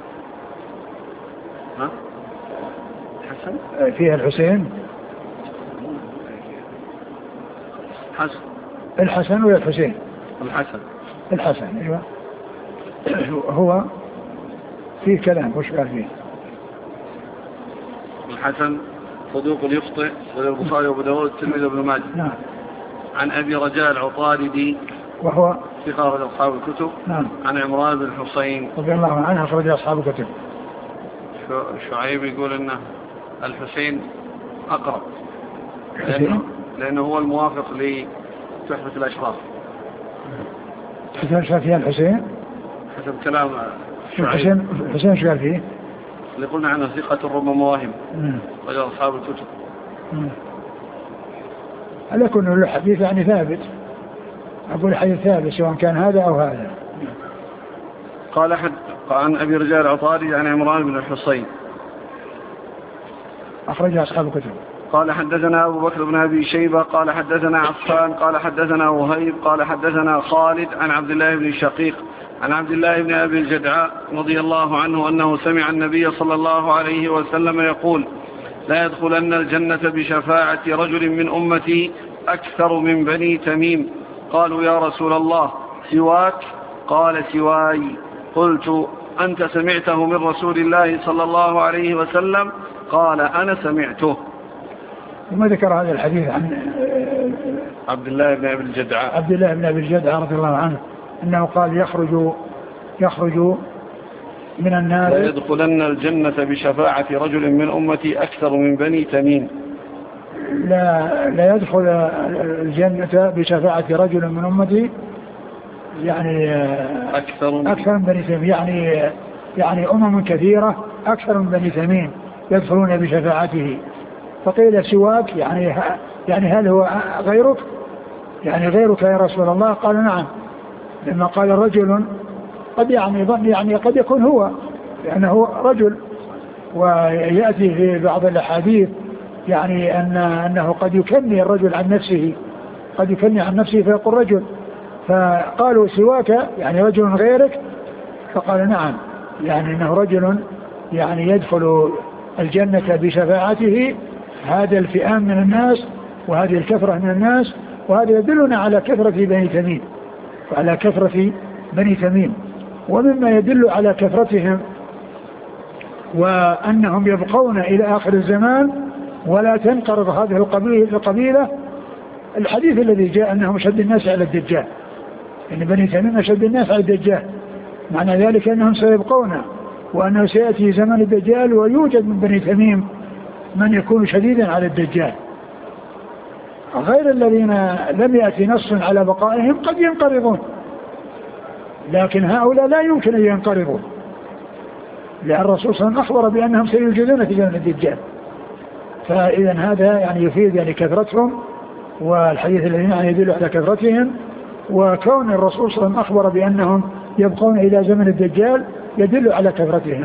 ها حسن فيها الحسين حسن الحسن ولا الحسين؟ الحسن ايوه. هو فيه كلام وش قال فيه؟ الحسن صدوق يخطئ والبخاري وابو داود والترمذي وابن ماجه. نعم. عن ابي رجاء العطاردي وهو ثقة أصحاب الكتب. نعم. عن عمران بن الحسين رضي الله عنه أخرج أصحاب الكتب. شعيب يقول أن الحسين أقرب لأنه هو الموافق لتحفة الأشراف. حسين شاف فيها الحسين حسب كلام شعيب. الحسين شو قال فيه؟ اللي قلنا عنه ثقة ربما مواهم رجل أصحاب الكتب. هل يكون له حديث يعني ثابت؟ أقول حديث ثابت سواء كان هذا أو هذا. قال عن أبي رجال العطاري عن عمران بن الحسين أخرج أصحاب الكتب. قال حدثنا أبو بكر بن أبي شيبة قال حدثنا عفان قال حدثنا وهيب قال حدثنا خالد عن عبد الله بن شقيق عن عبد الله بن أبي الجدعاء رضي الله عنه أنه سمع النبي صلى الله عليه وسلم يقول لا يدخلن الجنة بشفاعة رجل من أمتي أكثر من بني تميم. قالوا يا رسول الله سواك؟ قال سواي. قلت أنت سمعته من رسول الله صلى الله عليه وسلم؟ قال أنا سمعته. ثم ذكر هذا الحديث عن عبد الله بن أبي الجدعاء رضي الله عنه أنه قال يخرج من النار لا يدخلن الجنة بشفاعة رجل من أمتي أكثر من بني تميم. لا يدخل الجنة بشفاعة رجل من أمتي يعني أكثر من بني تميم، يعني أمم كثيرة أكثر من بني تميم يدخلون بشفاعته. فقيل سواك يعني هل هو غيرك؟ يعني غيرك يا رسول الله؟ قال نعم. لما قال رجل قد يعني قد يكون هو لأنه رجل، ويأتي في بعض الأحاديث يعني أنه قد يكني الرجل عن نفسه فيقول رجل، فقالوا سواك يعني رجل غيرك، فقال نعم يعني أنه رجل يعني يدخل الجنة بشفاعته هذا الفئام من الناس وهذه الكثرة من الناس، وهذا يدلنا على كثرة بني تميم. ومما يدل على كثرتهم وأنهم يبقون إلى آخر الزمان ولا تنقرض هذه القبيلة الحديث الذي جاء أنهم أشد الناس على الدجال، إن بني تميم أشد الناس على الدجال، معنى ذلك أنهم سيبقون، وأنه سيأتي زمن الدجال ويوجد من بني تميم من يكون شديدا على الدجال. غير الذين لم يأتي نص على بقائهم قد ينقرضون، لكن هؤلاء لا يمكن أن ينقرضوا، لأن الرسول صلى الله عليه وسلم أخبر بأنهم سيوجدون في زمن الدجال. فإذا هذا يعني يفيد يعني كثرتهم، والحديث الذي يعني يدل على كثرتهم، وكون الرسول صلى الله عليه وسلم أخبر بأنهم يبقون إلى زمن الدجال يدل على كثرتهم.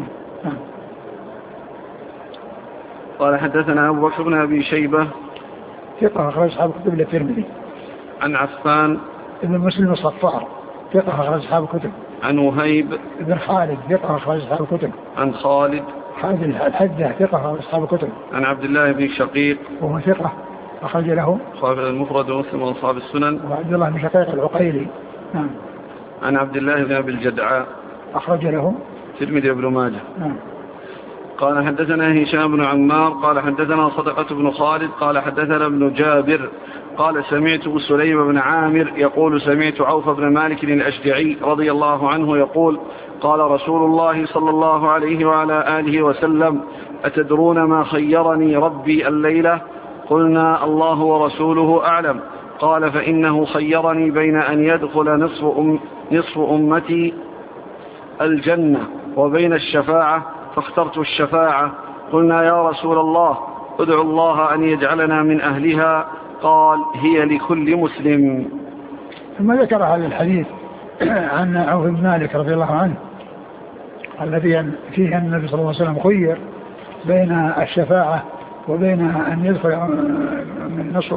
قال حدثنا أبو بكر بن أبي شيبة ثقة أخرج أصحاب الكتب الترمذي. عن عفان ابن مسلم الصفار ثقة أخرج أصحاب الكتب. عن وهيب ابن خالد ثقة أخرج أصحاب الكتب. عن خالد الحدة ثقة أخرج أصحاب الكتب. عن عبد الله بن شقيق وهو ثقة أخرج له صاحب المفرد ومسلم وأصحاب السنن. وعبد الله بن شقيق العقيلي. نعم. عن عبد الله بن أبي الجدعاء أخرج له الترمذي وابن ماجه. نعم. قال حدثنا هشام بن عمار قال حدثنا صدقة بن خالد قال حدثنا ابن جابر قال سمعت سليم بن عامر يقول سمعت عوف بن مالك الأشجعي رضي الله عنه يقول قال رسول الله صلى الله عليه وعلى آله وسلم أتدرون ما خيرني ربي الليلة؟ قلنا الله ورسوله أعلم. قال فإنه خيرني بين أن يدخل نصف أمتي الجنة وبين الشفاعة فاخترت الشفاعة. قلنا يا رسول الله ادعو الله أن يجعلنا من أهلها. قال هي لكل مسلم. ثم ذكر هذا الحديث عن عوف بن مالك رضي الله عنه الذي فيه أن النبي صلى الله عليه وسلم خير بين الشفاعة وبين أن يدخل من نصف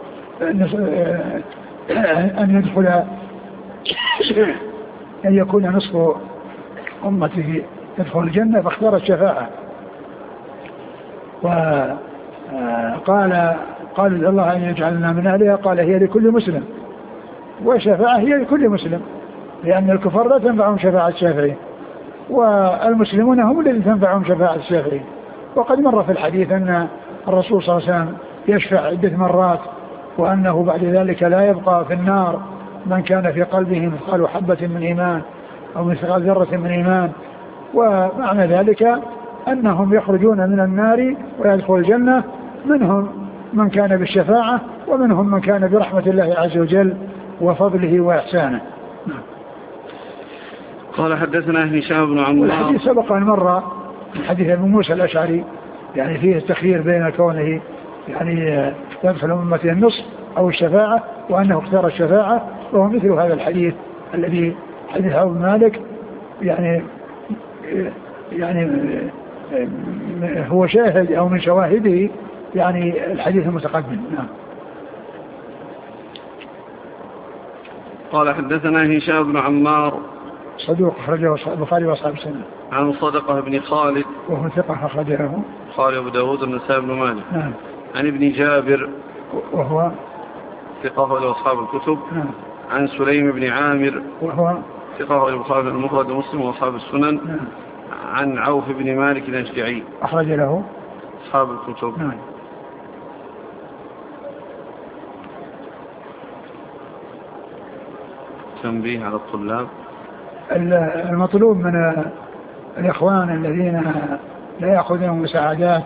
أن يدخل أن يكون نصف أمته يدخل الجنة، فاختار الشفاعة. قال الله أن يجعلنا من أهلها. قال هي لكل مسلم، والشفاعة هي لكل مسلم، لأن الكفار لا تنفعهم شفاعة الشافعين، والمسلمون هم الذين تنفعهم شفاعة الشافعين. وقد مر في الحديث أن الرسول صلى الله عليه وسلم يشفع عدة مرات، وأنه بعد ذلك لا يبقى في النار من كان في قلبه مثقال حبة من إيمان أو مثقال ذرة من إيمان. ومعنى ذلك أنهم يخرجون من النار ويدخل الجنة، منهم من كان بالشفاعة ومنهم من كان برحمة الله عز وجل وفضله وإحسانه. قال حدثنا هشام بن عمار. والحديث سبق أن مر حديث أبي موسى الأشعري يعني فيه التخيير بين كونه يعني يدخل أمته النصف أو الشفاعة، وأنه اختار الشفاعة، وهو مثل هذا الحديث الذي حديث عوف بن مالك يعني هو شاهد أو من شواهده يعني الحديث المتقدم. نعم. قال حدثنا هشام بن عمار صدوق أخرجه البخاري وأصحاب السنة. عن صدقة بن خالد وهو ثقة أخرجه خالد أبو داود والنسائي بن ماجه. نعم. عن ابن جابر وهو ثقة وأصحاب الكتب. نعم. عن سليم بن عامر وهو ثقة والبخاري المفرد ومسلم وأصحاب السنن. نعم. عن عوف بن مالك الأشجعي أخرج له أصحاب الكتب. نعم. تنبيه على الطلاب. المطلوب من الإخوان الذين لا يأخذون مساعدات،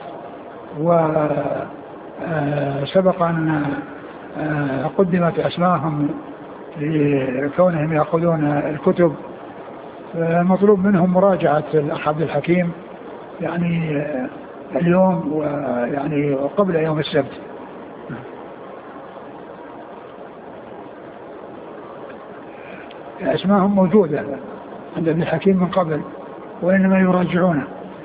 وسبق أن قدمت أسماءهم لكونهم يأخذون الكتب، المطلوب منهم مراجعة الأخ عبد الحكيم يعني اليوم ويعني قبل يوم السبت. أسماءهم موجودة عند ابن الحكيم من قبل، وإنما يراجعونه.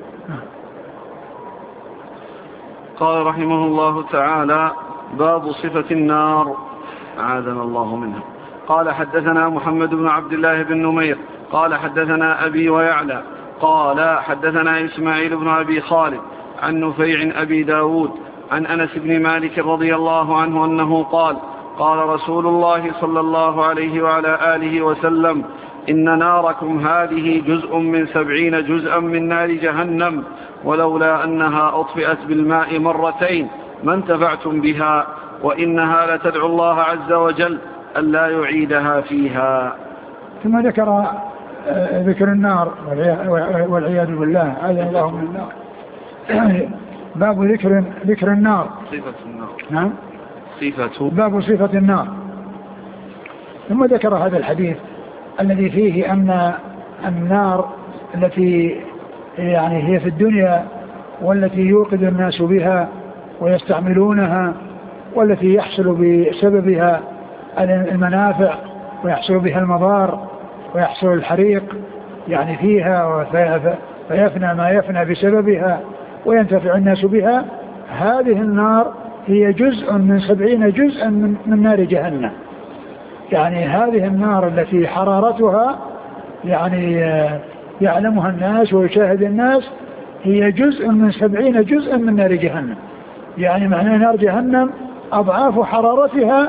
قال رحمه الله تعالى باب صفة النار أعاذنا الله منها. قال حدثنا محمد بن عبد الله بن نمير قال حدثنا أبي ويعلى قال حدثنا إسماعيل بن أبي خالد عن نفيع أبي داود عن أنس بن مالك رضي الله عنه أنه قال قال رسول الله صلى الله عليه وعلى آله وسلم إن ناركم هذه جزء من 70 جزءا من نار جهنم، ولولا أنها أطفئت بالماء مرتين ما انتفعتم بها، وإنها لتدعو الله عز وجل ألا يعيدها فيها. ثم ذكر ذكر النار والعياذ بالله، هذا الله من النار. باب ذكر النار، صفة النار. نعم، باب صفة النار. ثم ذكر هذا الحديث الذي فيه أن النار التي يعني هي في الدنيا والتي يوقد الناس بها ويستعملونها والتي يحصل بسببها المنافع ويحصل بها المضار ويحصل الحريق يعني فيها فيفنى ما يفنى بسببها وينتفع الناس بها. هذه النار هي جزء من 70 جزءا من نار جهنم. يعني هذه النار التي حرارتها يعني يعلمها الناس ويشاهد الناس هي جزء من 70 جزءا من نار جهنم. يعني معنى نار جهنم أضعاف حرارتها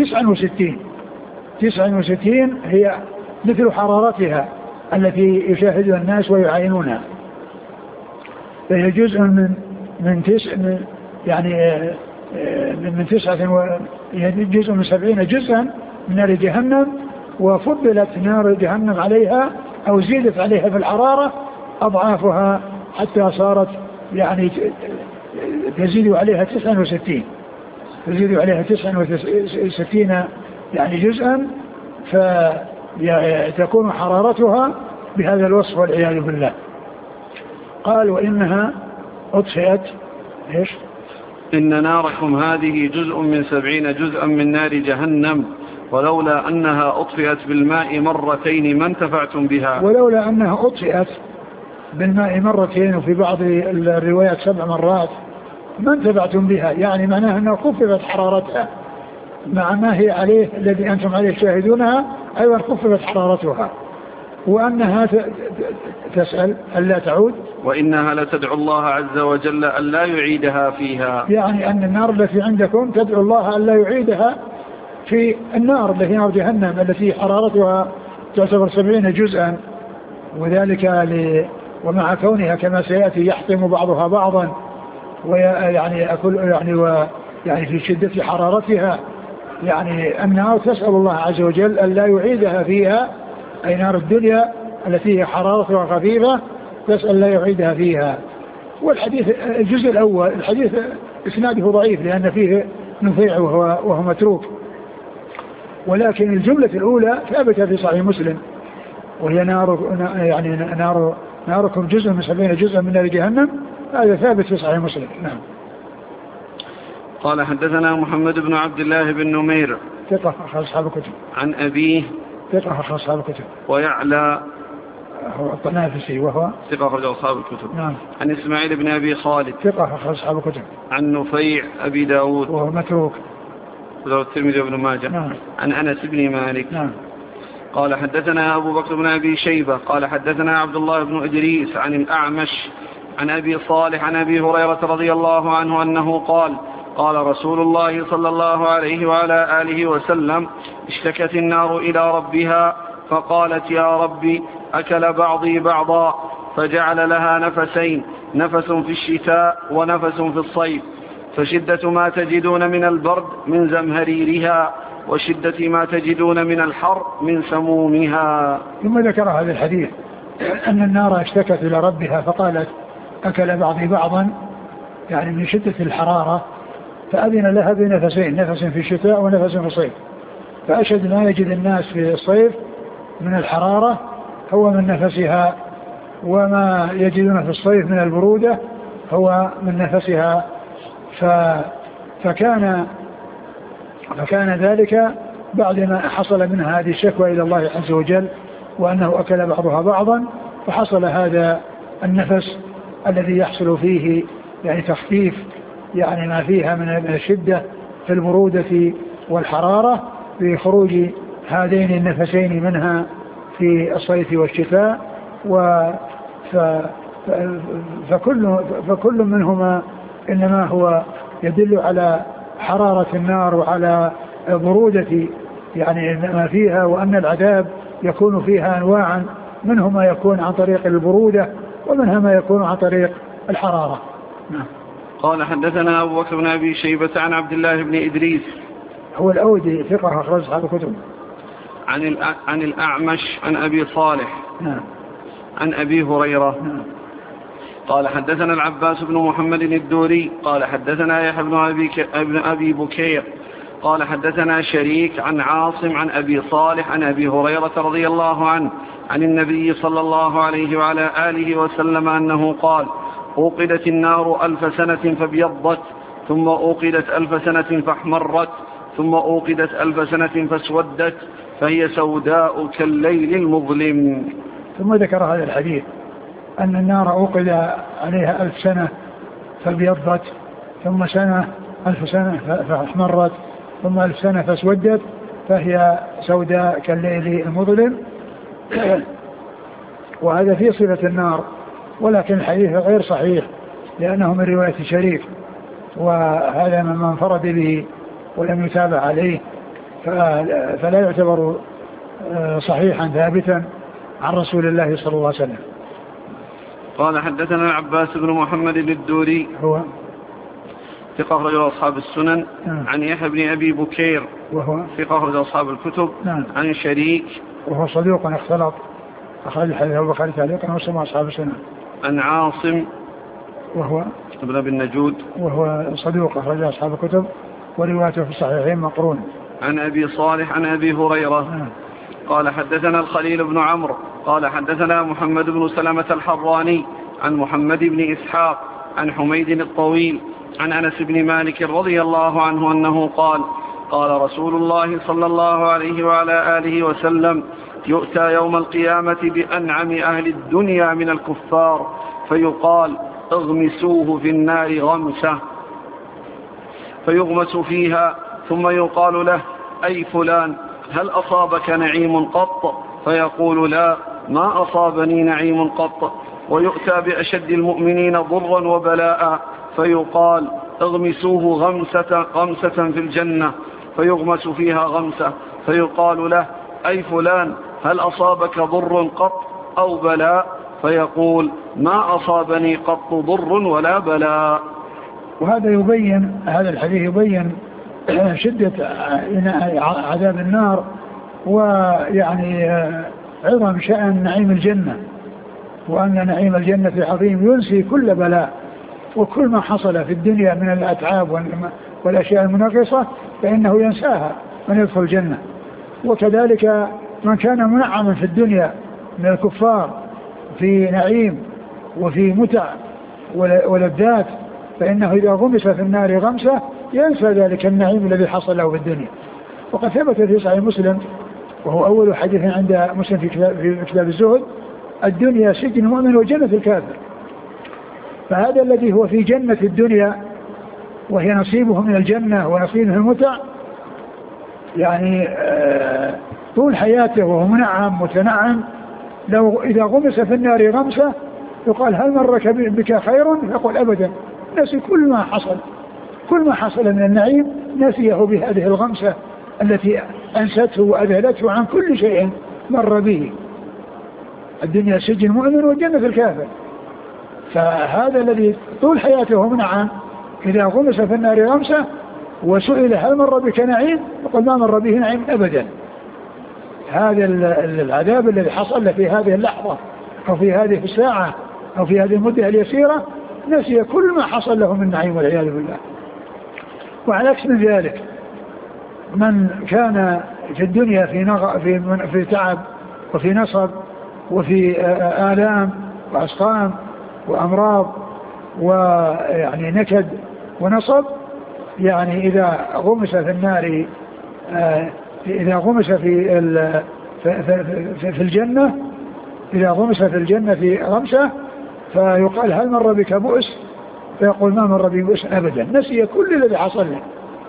69 هي مثل حرارتها التي يشاهدها الناس ويعاينونها. فهي جزء من جزء من 70 جزءا من نار جهنم. وفضلت نار جهنم عليها أو زيدت عليها في الحرارة أضعافها حتى صارت يعني تزيد عليها 69 يعني جزءا، فتكون حرارتها بهذا الوصف والعياذ بالله. قال وإنها أطفئت إيش؟ إن ناركم هذه جزء من 70 جزءا من نار جهنم ولولا أنها أطفئت بالماء مرتين ما انتفعتم بها. ولولا أنها أطفئت بالماء مرتين وفي بعض الروايات 7 مرات ما انتفعتم بها، يعني معناها أنها خففت حرارتها مع ما هي عليه الذي أنتم عليه شاهدونها، أيضا خففت حرارتها. وأنها تسأل ألا تعود، وإنها لتدعو الله عز وجل ألا يعيدها فيها. يعني أن النار التي عندكم تدعو الله ألا يعيدها في النار التي نار جهنم التي حرارتها تعتبر 70 جزءا، وذلك ومع كونها كما سيأتي يحطم بعضها بعضا يعني في شدة حرارتها. يعني النار تسأل الله عز وجل ألا يعيدها فيها، أي نار الدنيا التي هي حرارتها خفيفة تسأل لا يعيدها فيها. والحديث الجزء الأول الحديث إسناده ضعيف لأن فيه نفيع وهو متروك، ولكن الجملة الأولى ثابتة في صحيح مسلم، وهي ناركم جزء من 70 جزءا من نار جهنم، هذا ثابت في صحيح مسلم. نعم. قال حدثنا محمد بن عبد الله بن نمير ثقة أخرج أصحاب الكتب. عن أبيه ثقة أخرج أصحاب الكتب. ويعلى هو الطنافسي وهو ثقة أخرج أصحاب الكتب. نعم. عن إسماعيل بن أبي خالد ثقة أخرج أصحاب الكتب. عن نفيع أبي داود وهو متروك وذو الترمذي وابن ماجه. نعم. عن أنس بن مالك. نعم. قال حدثنا أبو بكر بن أبي شيبة قال حدثنا عبد الله بن إدريس عن الأعمش عن أبي صالح عن أبي هريرة رضي الله عنه أنه قال قال رسول الله صلى الله عليه وعلى آله وسلم اشتكت النار إلى ربها فقالت يا ربي أكل بعضي بعضا، فجعل لها نفسين، نفس في الشتاء ونفس في الصيف، فشدة ما تجدون من البرد من زمهريرها وشدة ما تجدون من الحر من سمومها. ثم ذكر هذا الحديث أن النار اشتكت إلى ربها فقالت أكل بعضي بعضا، يعني من شدة الحرارة، فأذن لها بنفسين، نفس في الشتاء ونفس في الصيف. فأشد ما يجد الناس في الصيف من الحرارة هو من نفسها، وما يجدون في الصيف من البرودة هو من نفسها. فكان ذلك بعدما حصل منها هذه الشكوى إلى الله عز وجل وأنه أكل بعضها بعضا، فحصل هذا النفس الذي يحصل فيه يعني تخفيف يعني ما فيها من الشدة في البرودة والحرارة بخروج هذين النفسين منها في الصيف والشتاء. فكل منهما إنما هو يدل على حرارة النار وعلى برودة يعني ما فيها، وأن العذاب يكون فيها أنواعا، منه ما يكون عن طريق البرودة ومنها ما يكون عن طريق الحرارة. نعم. قال حدثنا أبو بكر بن أبي شيبة عن عبد الله بن إدريس هو الأودي ثقة أخرج أصحاب الكتب. عن الأعمش عن أبي صالح نعم. عن أبي هريرة نعم. قال حدثنا العباس بن محمد الدوري قال حدثنا يحيى بن أبي بكير قال حدثنا شريك عن عاصم عن أبي صالح عن أبي هريرة رضي الله عنه عن النبي صلى الله عليه وعلى آله وسلم أنه قال أوقدت النار 1000 سنة فابيضت ثم أوقدت 1000 سنة فاحمرت ثم أوقدت 1000 سنة فاسودت فهي سوداء كالليل المظلم. ثم ذكر هذا الحديث أن النار أوقد عليها 1000 سنة فابيضت ثم 1000 سنة فاحمرت ثم 1000 سنة فاسودت فهي سوداء كالليل المظلم. وهذا في صفة النار، ولكن الحديث غير صحيح لأنه من رواية شريك، وهذا من انفرد به ولم يتابع عليه، فلا يعتبر صحيحا ثابتا عن رسول الله صلى الله عليه وسلم. قال حدثنا العباس بن محمد الدوري هو ثقة أخرج أصحاب السنن. عن يحيى بن أبي بكير وهو ثقة أخرج أصحاب الكتب. عن شريك وهو صدوق اختلط أخرج الحديث البخاري تعليقا وسمع أصحاب السنن. عن عاصم وهو ابن أبي النجود وهو صدوق أخرج أصحاب الكتب وروايته في الصحيحين مقرون. عن أبي صالح عن أبي هريرة قال حدثنا الخليل بن عمرو قال حدثنا محمد بن سلمة الحراني عن محمد بن إسحاق عن حميد الطويل عن أنس بن مالك رضي الله عنه أنه قال قال رسول الله صلى الله عليه وعلى آله وسلم يؤتى يوم القيامة بأنعم أهل الدنيا من الكفار فيقال اغمسوه في النار غمسة فيغمس فيها ثم يقال له أي فلان هل أصابك نعيم قط؟ فيقول لا ما أصابني نعيم قط. ويؤتى بأشد المؤمنين ضرا وبلاء فيقال اغمسوه غمسة في الجنة فيغمس فيها غمسة فيقال له أي فلان هل أصابك ضر قط أو بلاء؟ فيقول ما أصابني قط ضر ولا بلاء. وهذا يبين هذا الحديث يبين شدة عذاب النار ويعني عظم شأن نعيم الجنة، وأن نعيم الجنة عظيم ينسي كل بلاء، وكل ما حصل في الدنيا من الأتعاب والأشياء المنغصة فإنه ينساها من يدخل الجنة. وكذلك من كان منعما في الدنيا من الكفار في نعيم وفي متع ولذات فإنه إذا غمس في النار غمسة ينسى ذلك النعيم الذي حصل له في الدنيا. وقد ثبت في صحيح مسلم وهو أول حديث عند مسلم في كتاب الزهد الدنيا سجن المؤمن وجنة الكافر. فهذا الذي هو في جنة الدنيا وهي نصيبه من الجنة ونصيبه المتع يعني طول حياته وهو منعم متنعم لو إذا غمس في النار غمسة يقال هل مرك بك خير؟ يقول أبدا، نسي كل ما حصل من النعيم نسيه بهذه الغمسة التي أنسته وأذهلته عن كل شيء مر به. الدنيا سجن المؤمن وجنة الكافر. فهذا الذي طول حياته منعم إذا غمس في النار غمسة وسئل هل مر بك نعيم؟ يقول ما مر به نعيم أبدا. هذا العذاب الذي حصل في هذه اللحظة أو في هذه الساعة أو في هذه المدة اليسيرة نسي كل ما حصل له من نعيم والعياذ بالله. وعلى عكس من ذلك من كان في الدنيا في تعب وفي نصب وفي آلام وأسقام وأمراض ويعني نكد ونصب، يعني إذا غمس في النار إذا غمس في الجنة إذا غمس في الجنة في غمسة فيقال هل مر بك بؤس؟ فيقول ما مر بي بؤس أبدا، نسي كل الذي حصل له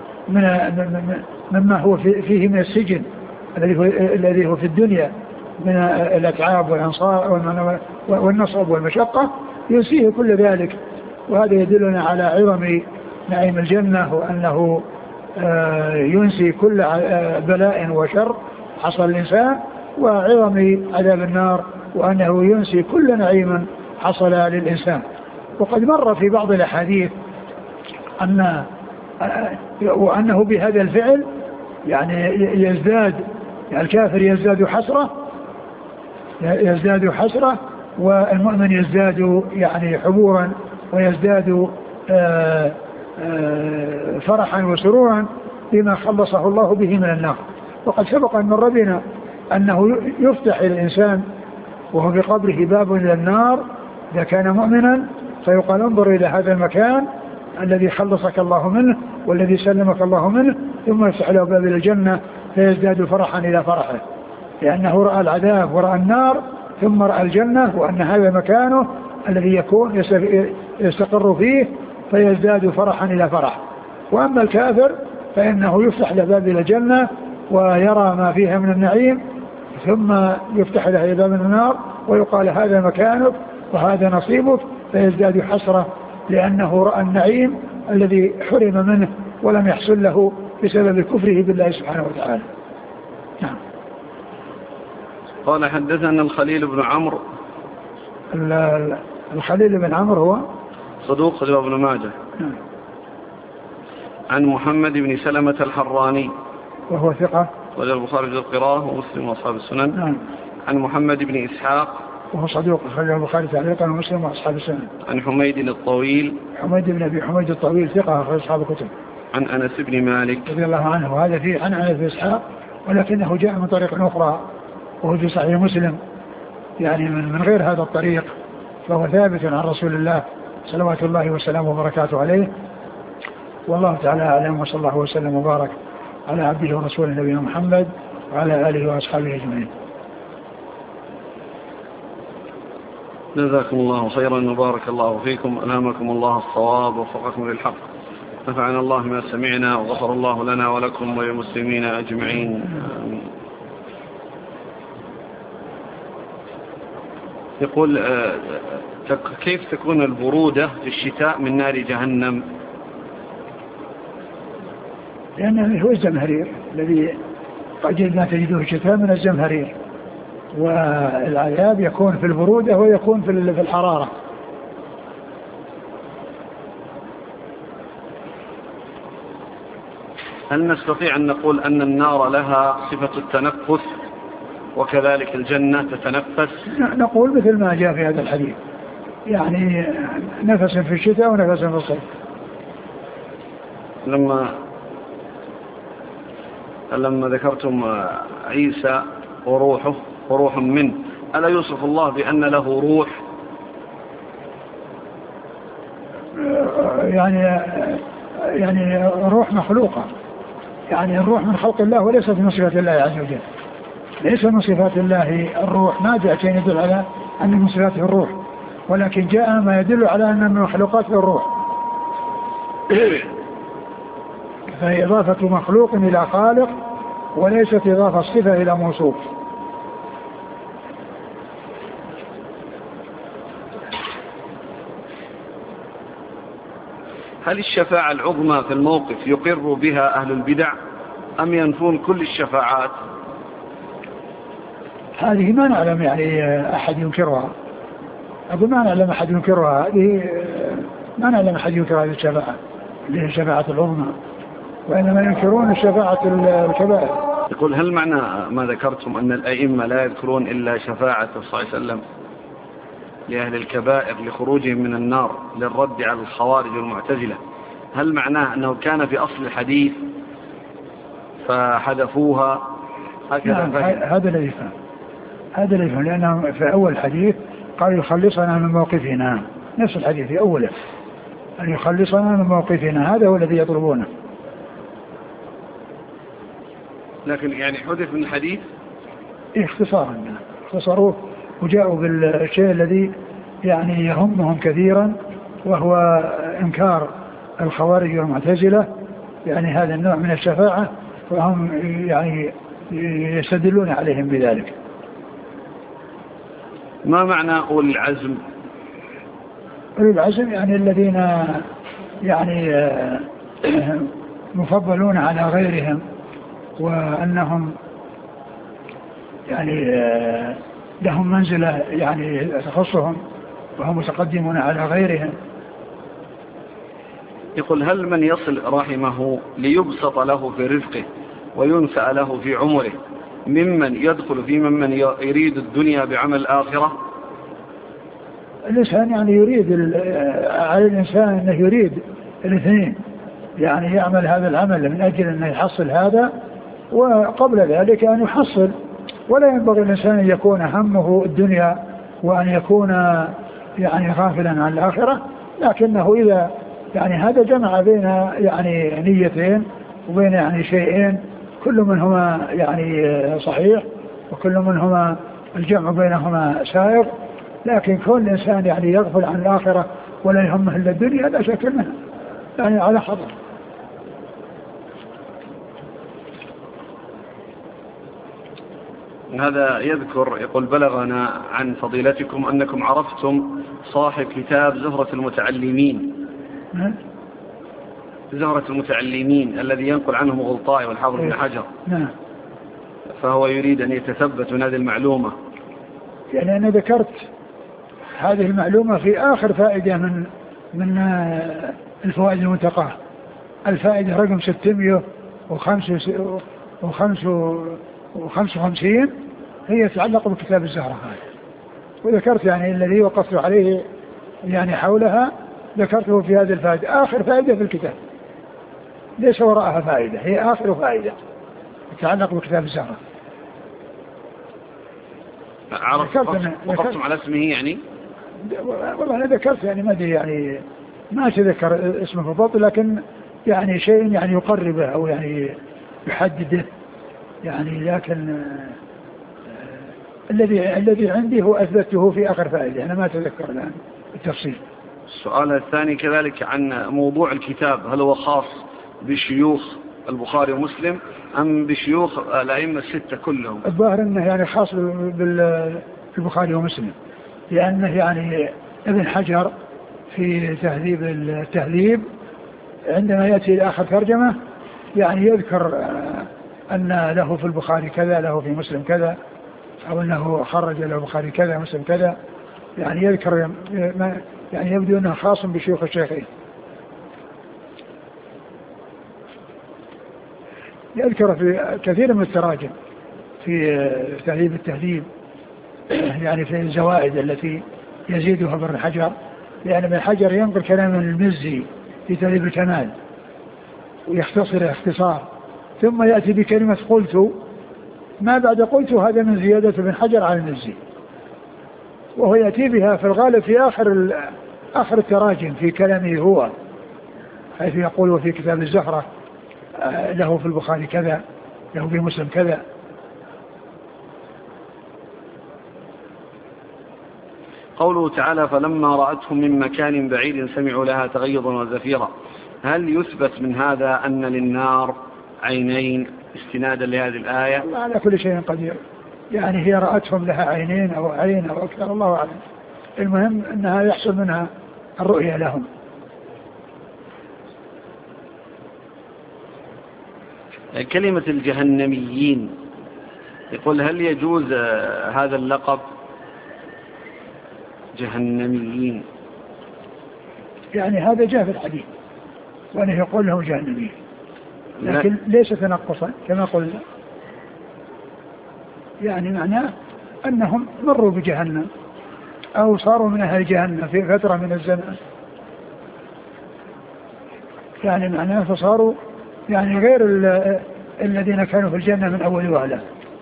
مما هو فيه من السجن الذي هو في الدنيا من الأتعاب والنصب والمشقة، ينسيه كل ذلك. وهذا يدلنا على عظم نعيم الجنة وأنه ينسي كل بلاء وشر حصل الإنسان، وعظم عذاب النار وأنه ينسي كل نعيم حصل للإنسان. وقد مر في بعض الأحاديث وأنه بهذا الفعل يعني يزداد، يعني الكافر يزداد حسرة والمؤمن يزداد يعني حبورا ويزداد فرحا وسرورا بما خلصه الله به من النار. وقد سبق أن مر بنا أنه يفتح الإنسان وهو في قبره باب إلى النار إذا كان مؤمنا، فيقال انظر إلى هذا المكان الذي خلصك الله منه والذي سلمك الله منه، ثم يفتح له باب إلى الجنة فيزداد فرحا إلى فرحه، لأنه رأى العذاب ورأى النار ثم رأى الجنة وأن هذا مكانه الذي يكون يستقر فيه، فيزداد فرحا إلى فرح. وأما الكافر فإنه يفتح له باب إلى الجنة ويرى ما فيها من النعيم، ثم يفتح له باب من النار ويقال هذا مكانك وهذا نصيبك، فيزداد حسرة لأنه رأى النعيم الذي حرم منه ولم يحصل له بسبب كفره بالله سبحانه وتعالى. نعم. قال حدثنا الخليل بن عمرو. الخليل بن عمرو هو صدوق خرج ابن ماجه. نعم. عن محمد بن سلمة الحراني وهو ثقة وجاء البخاري في القراءة ومسلم وأصحاب السنن. نعم. عن محمد بن إسحاق وهو صدوق خرج البخاري تعليقا ومسلم وأصحاب السنن. عن حميد الطويل. حميد بن أبي حميد الطويل ثقة أخرج أصحاب الكتب. عن أنس بن مالك رضي الله عنه، وهذا فيه عن أنس بن إسحاق ولكنه جاء من طريق أخرى وهو في صحيح مسلم يعني من غير هذا الطريق، فهو ثابت عن رسول الله صلوات الله وسلامه وبركاته عليه. والله تعالى أعلم، وصلى الله وسلم وبارك على عبده ورسوله نبينا محمد وعلى آله وأصحابه أجمعين. جزاكم الله خيرا وبارك الله فيكم، ألهمكم الله الصواب ووفقكم للحق، نفعنا الله ما سمعنا وغفر الله لنا ولكم وللمسلمين أجمعين. يقول كيف تكون البرودة في الشتاء من نار جهنم؟ لأنه هو الزمهرير الذي قد ما تجده في الشتاء من الزمهرير، والعذاب يكون في البرودة ويكون في الحرارة. هل نستطيع أن نقول أن النار لها صفة التنفس وكذلك الجنة تتنفس؟ نقول مثل ما جاء في هذا الحديث، يعني نفس في الشتاء ونفس في الصيف. لما ذكرتم عيسى وروحه وروح منه، ألا يوصف الله بأن له روح؟ يعني روح مخلوقة، يعني الروح من خلق الله وليست من صفات الله عز وجل. ليس من صفات الله الروح، ما جاء شيء يدل على أن من صفاته الروح، ولكن جاء ما يدل على أن من مخلوقاته الروح. فهي إضافة مخلوق إلى خالق وليست إضافة صفة إلى موصوف. هل الشفاعة العظمى في الموقف يقر بها أهل البدع أم ينفون كل الشفاعات؟ هذه ما نعلم يعني أحد ينكرها، أقول ما نعلم أحد ينكرها، هذه ما نعلم أحد ينكر هذه الشفاعة اللي هي الشفاعة العظمى، وإنما ينكرون الشفاعة الكبائر. يقول هل معنى ما ذكرتم أن الأئمة لا يذكرون إلا شفاعة صلى الله عليه وسلم لأهل الكبائر لخروجهم من النار للرد على الخوارج والمعتزلة، هل معناه أنه كان في أصل الحديث فحذفوها هكذا؟ هذا لا يفهم، هذا لا يفهم، لأنه في أول الحديث قال يخلصنا من موقفنا، نفس الحديث في أوله أن يخلصنا من موقفنا، هذا هو الذي يطلبونه. لكن يعني حذف من الحديث اختصارا، اختصروه وجاءوا بالشيء الذي يعني يهمهم كثيرا، وهو إنكار الخوارج والمعتزلة يعني هذا النوع من الشفاعة، وهم يعني يستدلون عليهم بذلك. ما معنى أولي العزم؟ أولي العزم يعني الذين يعني مفضلون على غيرهم، وأنهم يعني لهم منزلة يعني تخصهم وهم متقدمون على غيرهم، يقول هل من يصل رحمه ليبسط له في رزقه وينسأ له في عمره ممن يدخل في من يريد الدنيا بعمل الآخرة؟ الإنسان يعني يريد على الإنسان أنه يريد الاثنين، يعني يعمل هذا العمل من أجل أنه يحصل هذا وقبل ذلك أن يحصل، ولا ينبغي الإنسان أن يكون همه الدنيا وأن يكون يعني غافلا عن الآخرة، لكنه إذا يعني هذا جمع بين يعني نيتين وبين يعني شيئين كل منهما يعني صحيح وكل منهما الجمع بينهما سائغ، لكن كل إنسان يعني يغفل عن الآخرة ولا يهمه إلا الدنيا لا شك منه يعني على خطر. هذا يذكر يقول بلغنا عن فضيلتكم أنكم عرفتم صاحب كتاب زهرة المتعلمين زهرة المتعلمين الذي ينقل عنه مغلطائي والحافظ بن حجر، فهو يريد أن يتثبت من هذه المعلومة. يعني أنا ذكرت هذه المعلومة في آخر فائدة من الفوائد المنتقاة، الفائدة رقم 655 هي تتعلق بكتاب الزهرة هذا، وذكرت يعني الذي وقفت عليه يعني حولها ذكرته في هذه الفائدة، آخر فائدة في الكتاب ليس وراءها فائدة، هي آخر فائدة تتعلق بكتاب الزهرة. وقفتم على اسمه يعني؟ والله أنا ذكرت يعني ما أدري يعني ما أتذكر اسمه بالضبط، لكن يعني شيء يعني يقربه أو يعني يحدده يعني، لكن الذي عندي هو أثبته في آخر فائدة، أنا ما أتذكر الآن التفصيل. السؤال الثاني كذلك عن موضوع الكتاب، هل هو خاص بشيوخ البخاري ومسلم أم بشيوخ الأئمة الستة كلهم؟ الظاهر أنه يعني خاص بالبخاري ومسلم، لأنه يعني ابن حجر في تهذيب التهذيب عندما يأتي إلى آخر ترجمة يعني يذكر أن له في البخاري كذا، له في مسلم كذا، أو أنه خرج له البخاري كذا مسلم كذا، يعني يذكر يعني يبدو أنه خاص بشيوخ الشيخين. يذكر في كثير من التراجم في تهذيب التهذيب يعني في الزوائد التي يزيدها ابن حجر، لأن ابن حجر ينقل كلام المزي في تهذيب الكمال ويختصر اختصار، ثم يأتي بكلمة قلت، ما بعد قلت هذا من زيادة ابن حجر على المزي، وهو يأتي بها في الغالب في آخر التراجم في كلامه هو، حيث يقول وفي كتاب الزهرة له في البخاري كذا، له في مسلم كذا. قوله تعالى فلما رأتهم من مكان بعيد سمعوا لها تغيظا وزفيرا، هل يثبت من هذا أن للنار عينين استنادا لهذه الآية؟ على كل شيء قدير، يعني هي رأتهم لها عينين أو عين أو أكثر الله أعلم، المهم أنها يحصل منها الرؤية لهم. كلمة الجهنميين، يقول هل يجوز هذا اللقب جهنميين؟ يعني هذا جاء في الحديث وأنه يقول لهم جهنميين، لكن ليس تنقصا كما قلنا، يعني معناه أنهم مروا بجهنم أو صاروا من أهل جهنم في فترة من الزمان، يعني معناه فصاروا يعني غير الذين كانوا في الجنة من أول وهلة.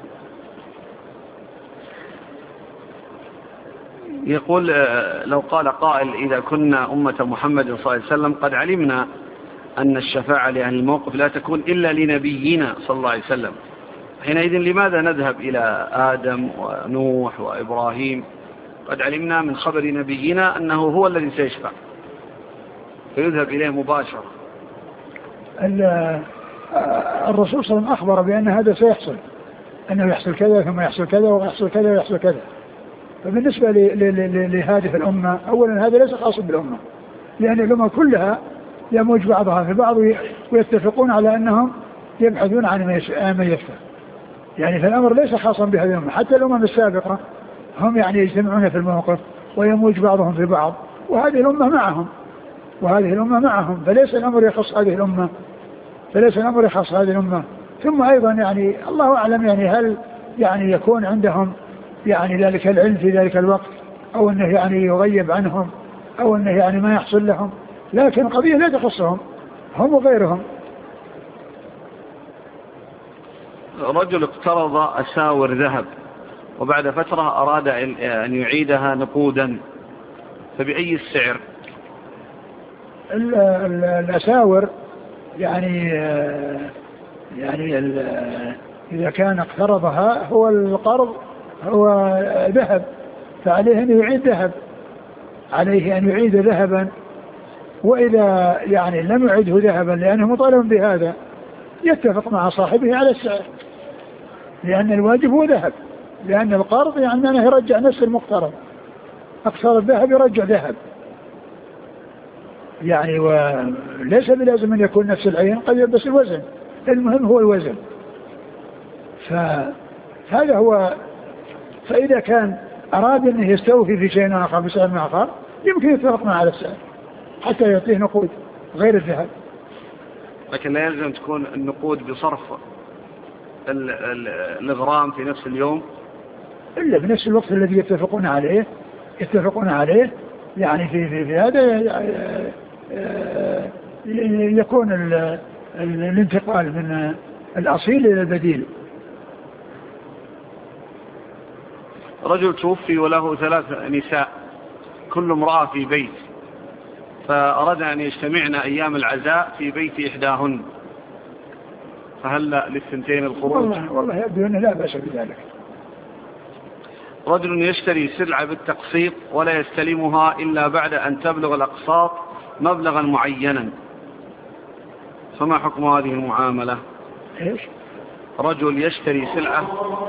يقول لو قال قائل إذا كنا أمة محمد صلى الله عليه وسلم قد علمنا أن الشفاعة لأهل الموقف لا تكون إلا لنبينا صلى الله عليه وسلم، حينئذ لماذا نذهب إلى آدم ونوح وإبراهيم؟ قد علمنا من خبر نبينا أنه هو الذي سيشفع، فيذهب إليه مباشرة. الرسول صلى الله عليه وسلم أخبر بأن هذا سيحصل، أنه يحصل كذا ثم يحصل كذا ويحصل كذا ويحصل كذا. فبالنسبة لهذه الأمة أولا هذا ليس خاص بالأمة، لأن الأمة كلها يموج بعضها في بعض ويتفقون على أنهم يبحثون عن ما يشفع، يعني فالأمر ليس خاصا بهذه الأمة، حتى الأمم السابقة هم يعني يجتمعون في الموقف ويموج بعضهم في بعض، وهذه الأمة معهم، وهذه الأمة معهم، فليس الأمر يخص هذه الأمة. ثم أيضا يعني الله أعلم يعني هل يعني يكون عندهم يعني ذلك العلم في ذلك الوقت، أو أنه يعني يغيب عنهم، أو أنه يعني ما يحصل لهم، لكن قضية لا تخصهم هم وغيرهم. رجل اقترض أساور ذهب وبعد فترة أراد أن يعيدها نقودا، فبأي السعر؟ الأساور يعني إذا كان اقترضها هو القرض هو ذهب، فعليه أن يعيد ذهبا، وإذا يعني لم يعده ذهبا لأنه مطالب بهذا يتفق مع صاحبه على السعر، لأن الواجب هو ذهب، لأن القرض يعني أنه يرجع نفس المقترض، أقصر الذهب يرجع ذهب يعني، وليس بلازم أن يكون نفس العين، قد يلبس الوزن، المهم هو الوزن. فهذا هو. فإذا كان أراد أنه يستوفي في شيء آخر بسعر آخر يمكن يتفق معه على السعر حتى يعطيه نقود غير الذهب. لكن لا يلزم تكون النقود بصرف الغرام في نفس اليوم، إلا بنفس الوقت الذي يتفقون عليه يعني في هذا يكون الانتقال من الأصيل إلى البديل. رجل توفي وله 3 نساء كل امرأة في بيت، فأراد أن يجتمعن أيام العزاء في بيت إحداهن، فهل للثنتين الخروج؟ والله يبدو أنه لا بأس بذلك. رجل يشتري سلعة بالتقسيط ولا يستلمها إلا بعد أن تبلغ الأقساط مبلغا معينا، فما حكم هذه المعاملة؟ إيش؟ رجل يشتري سلعة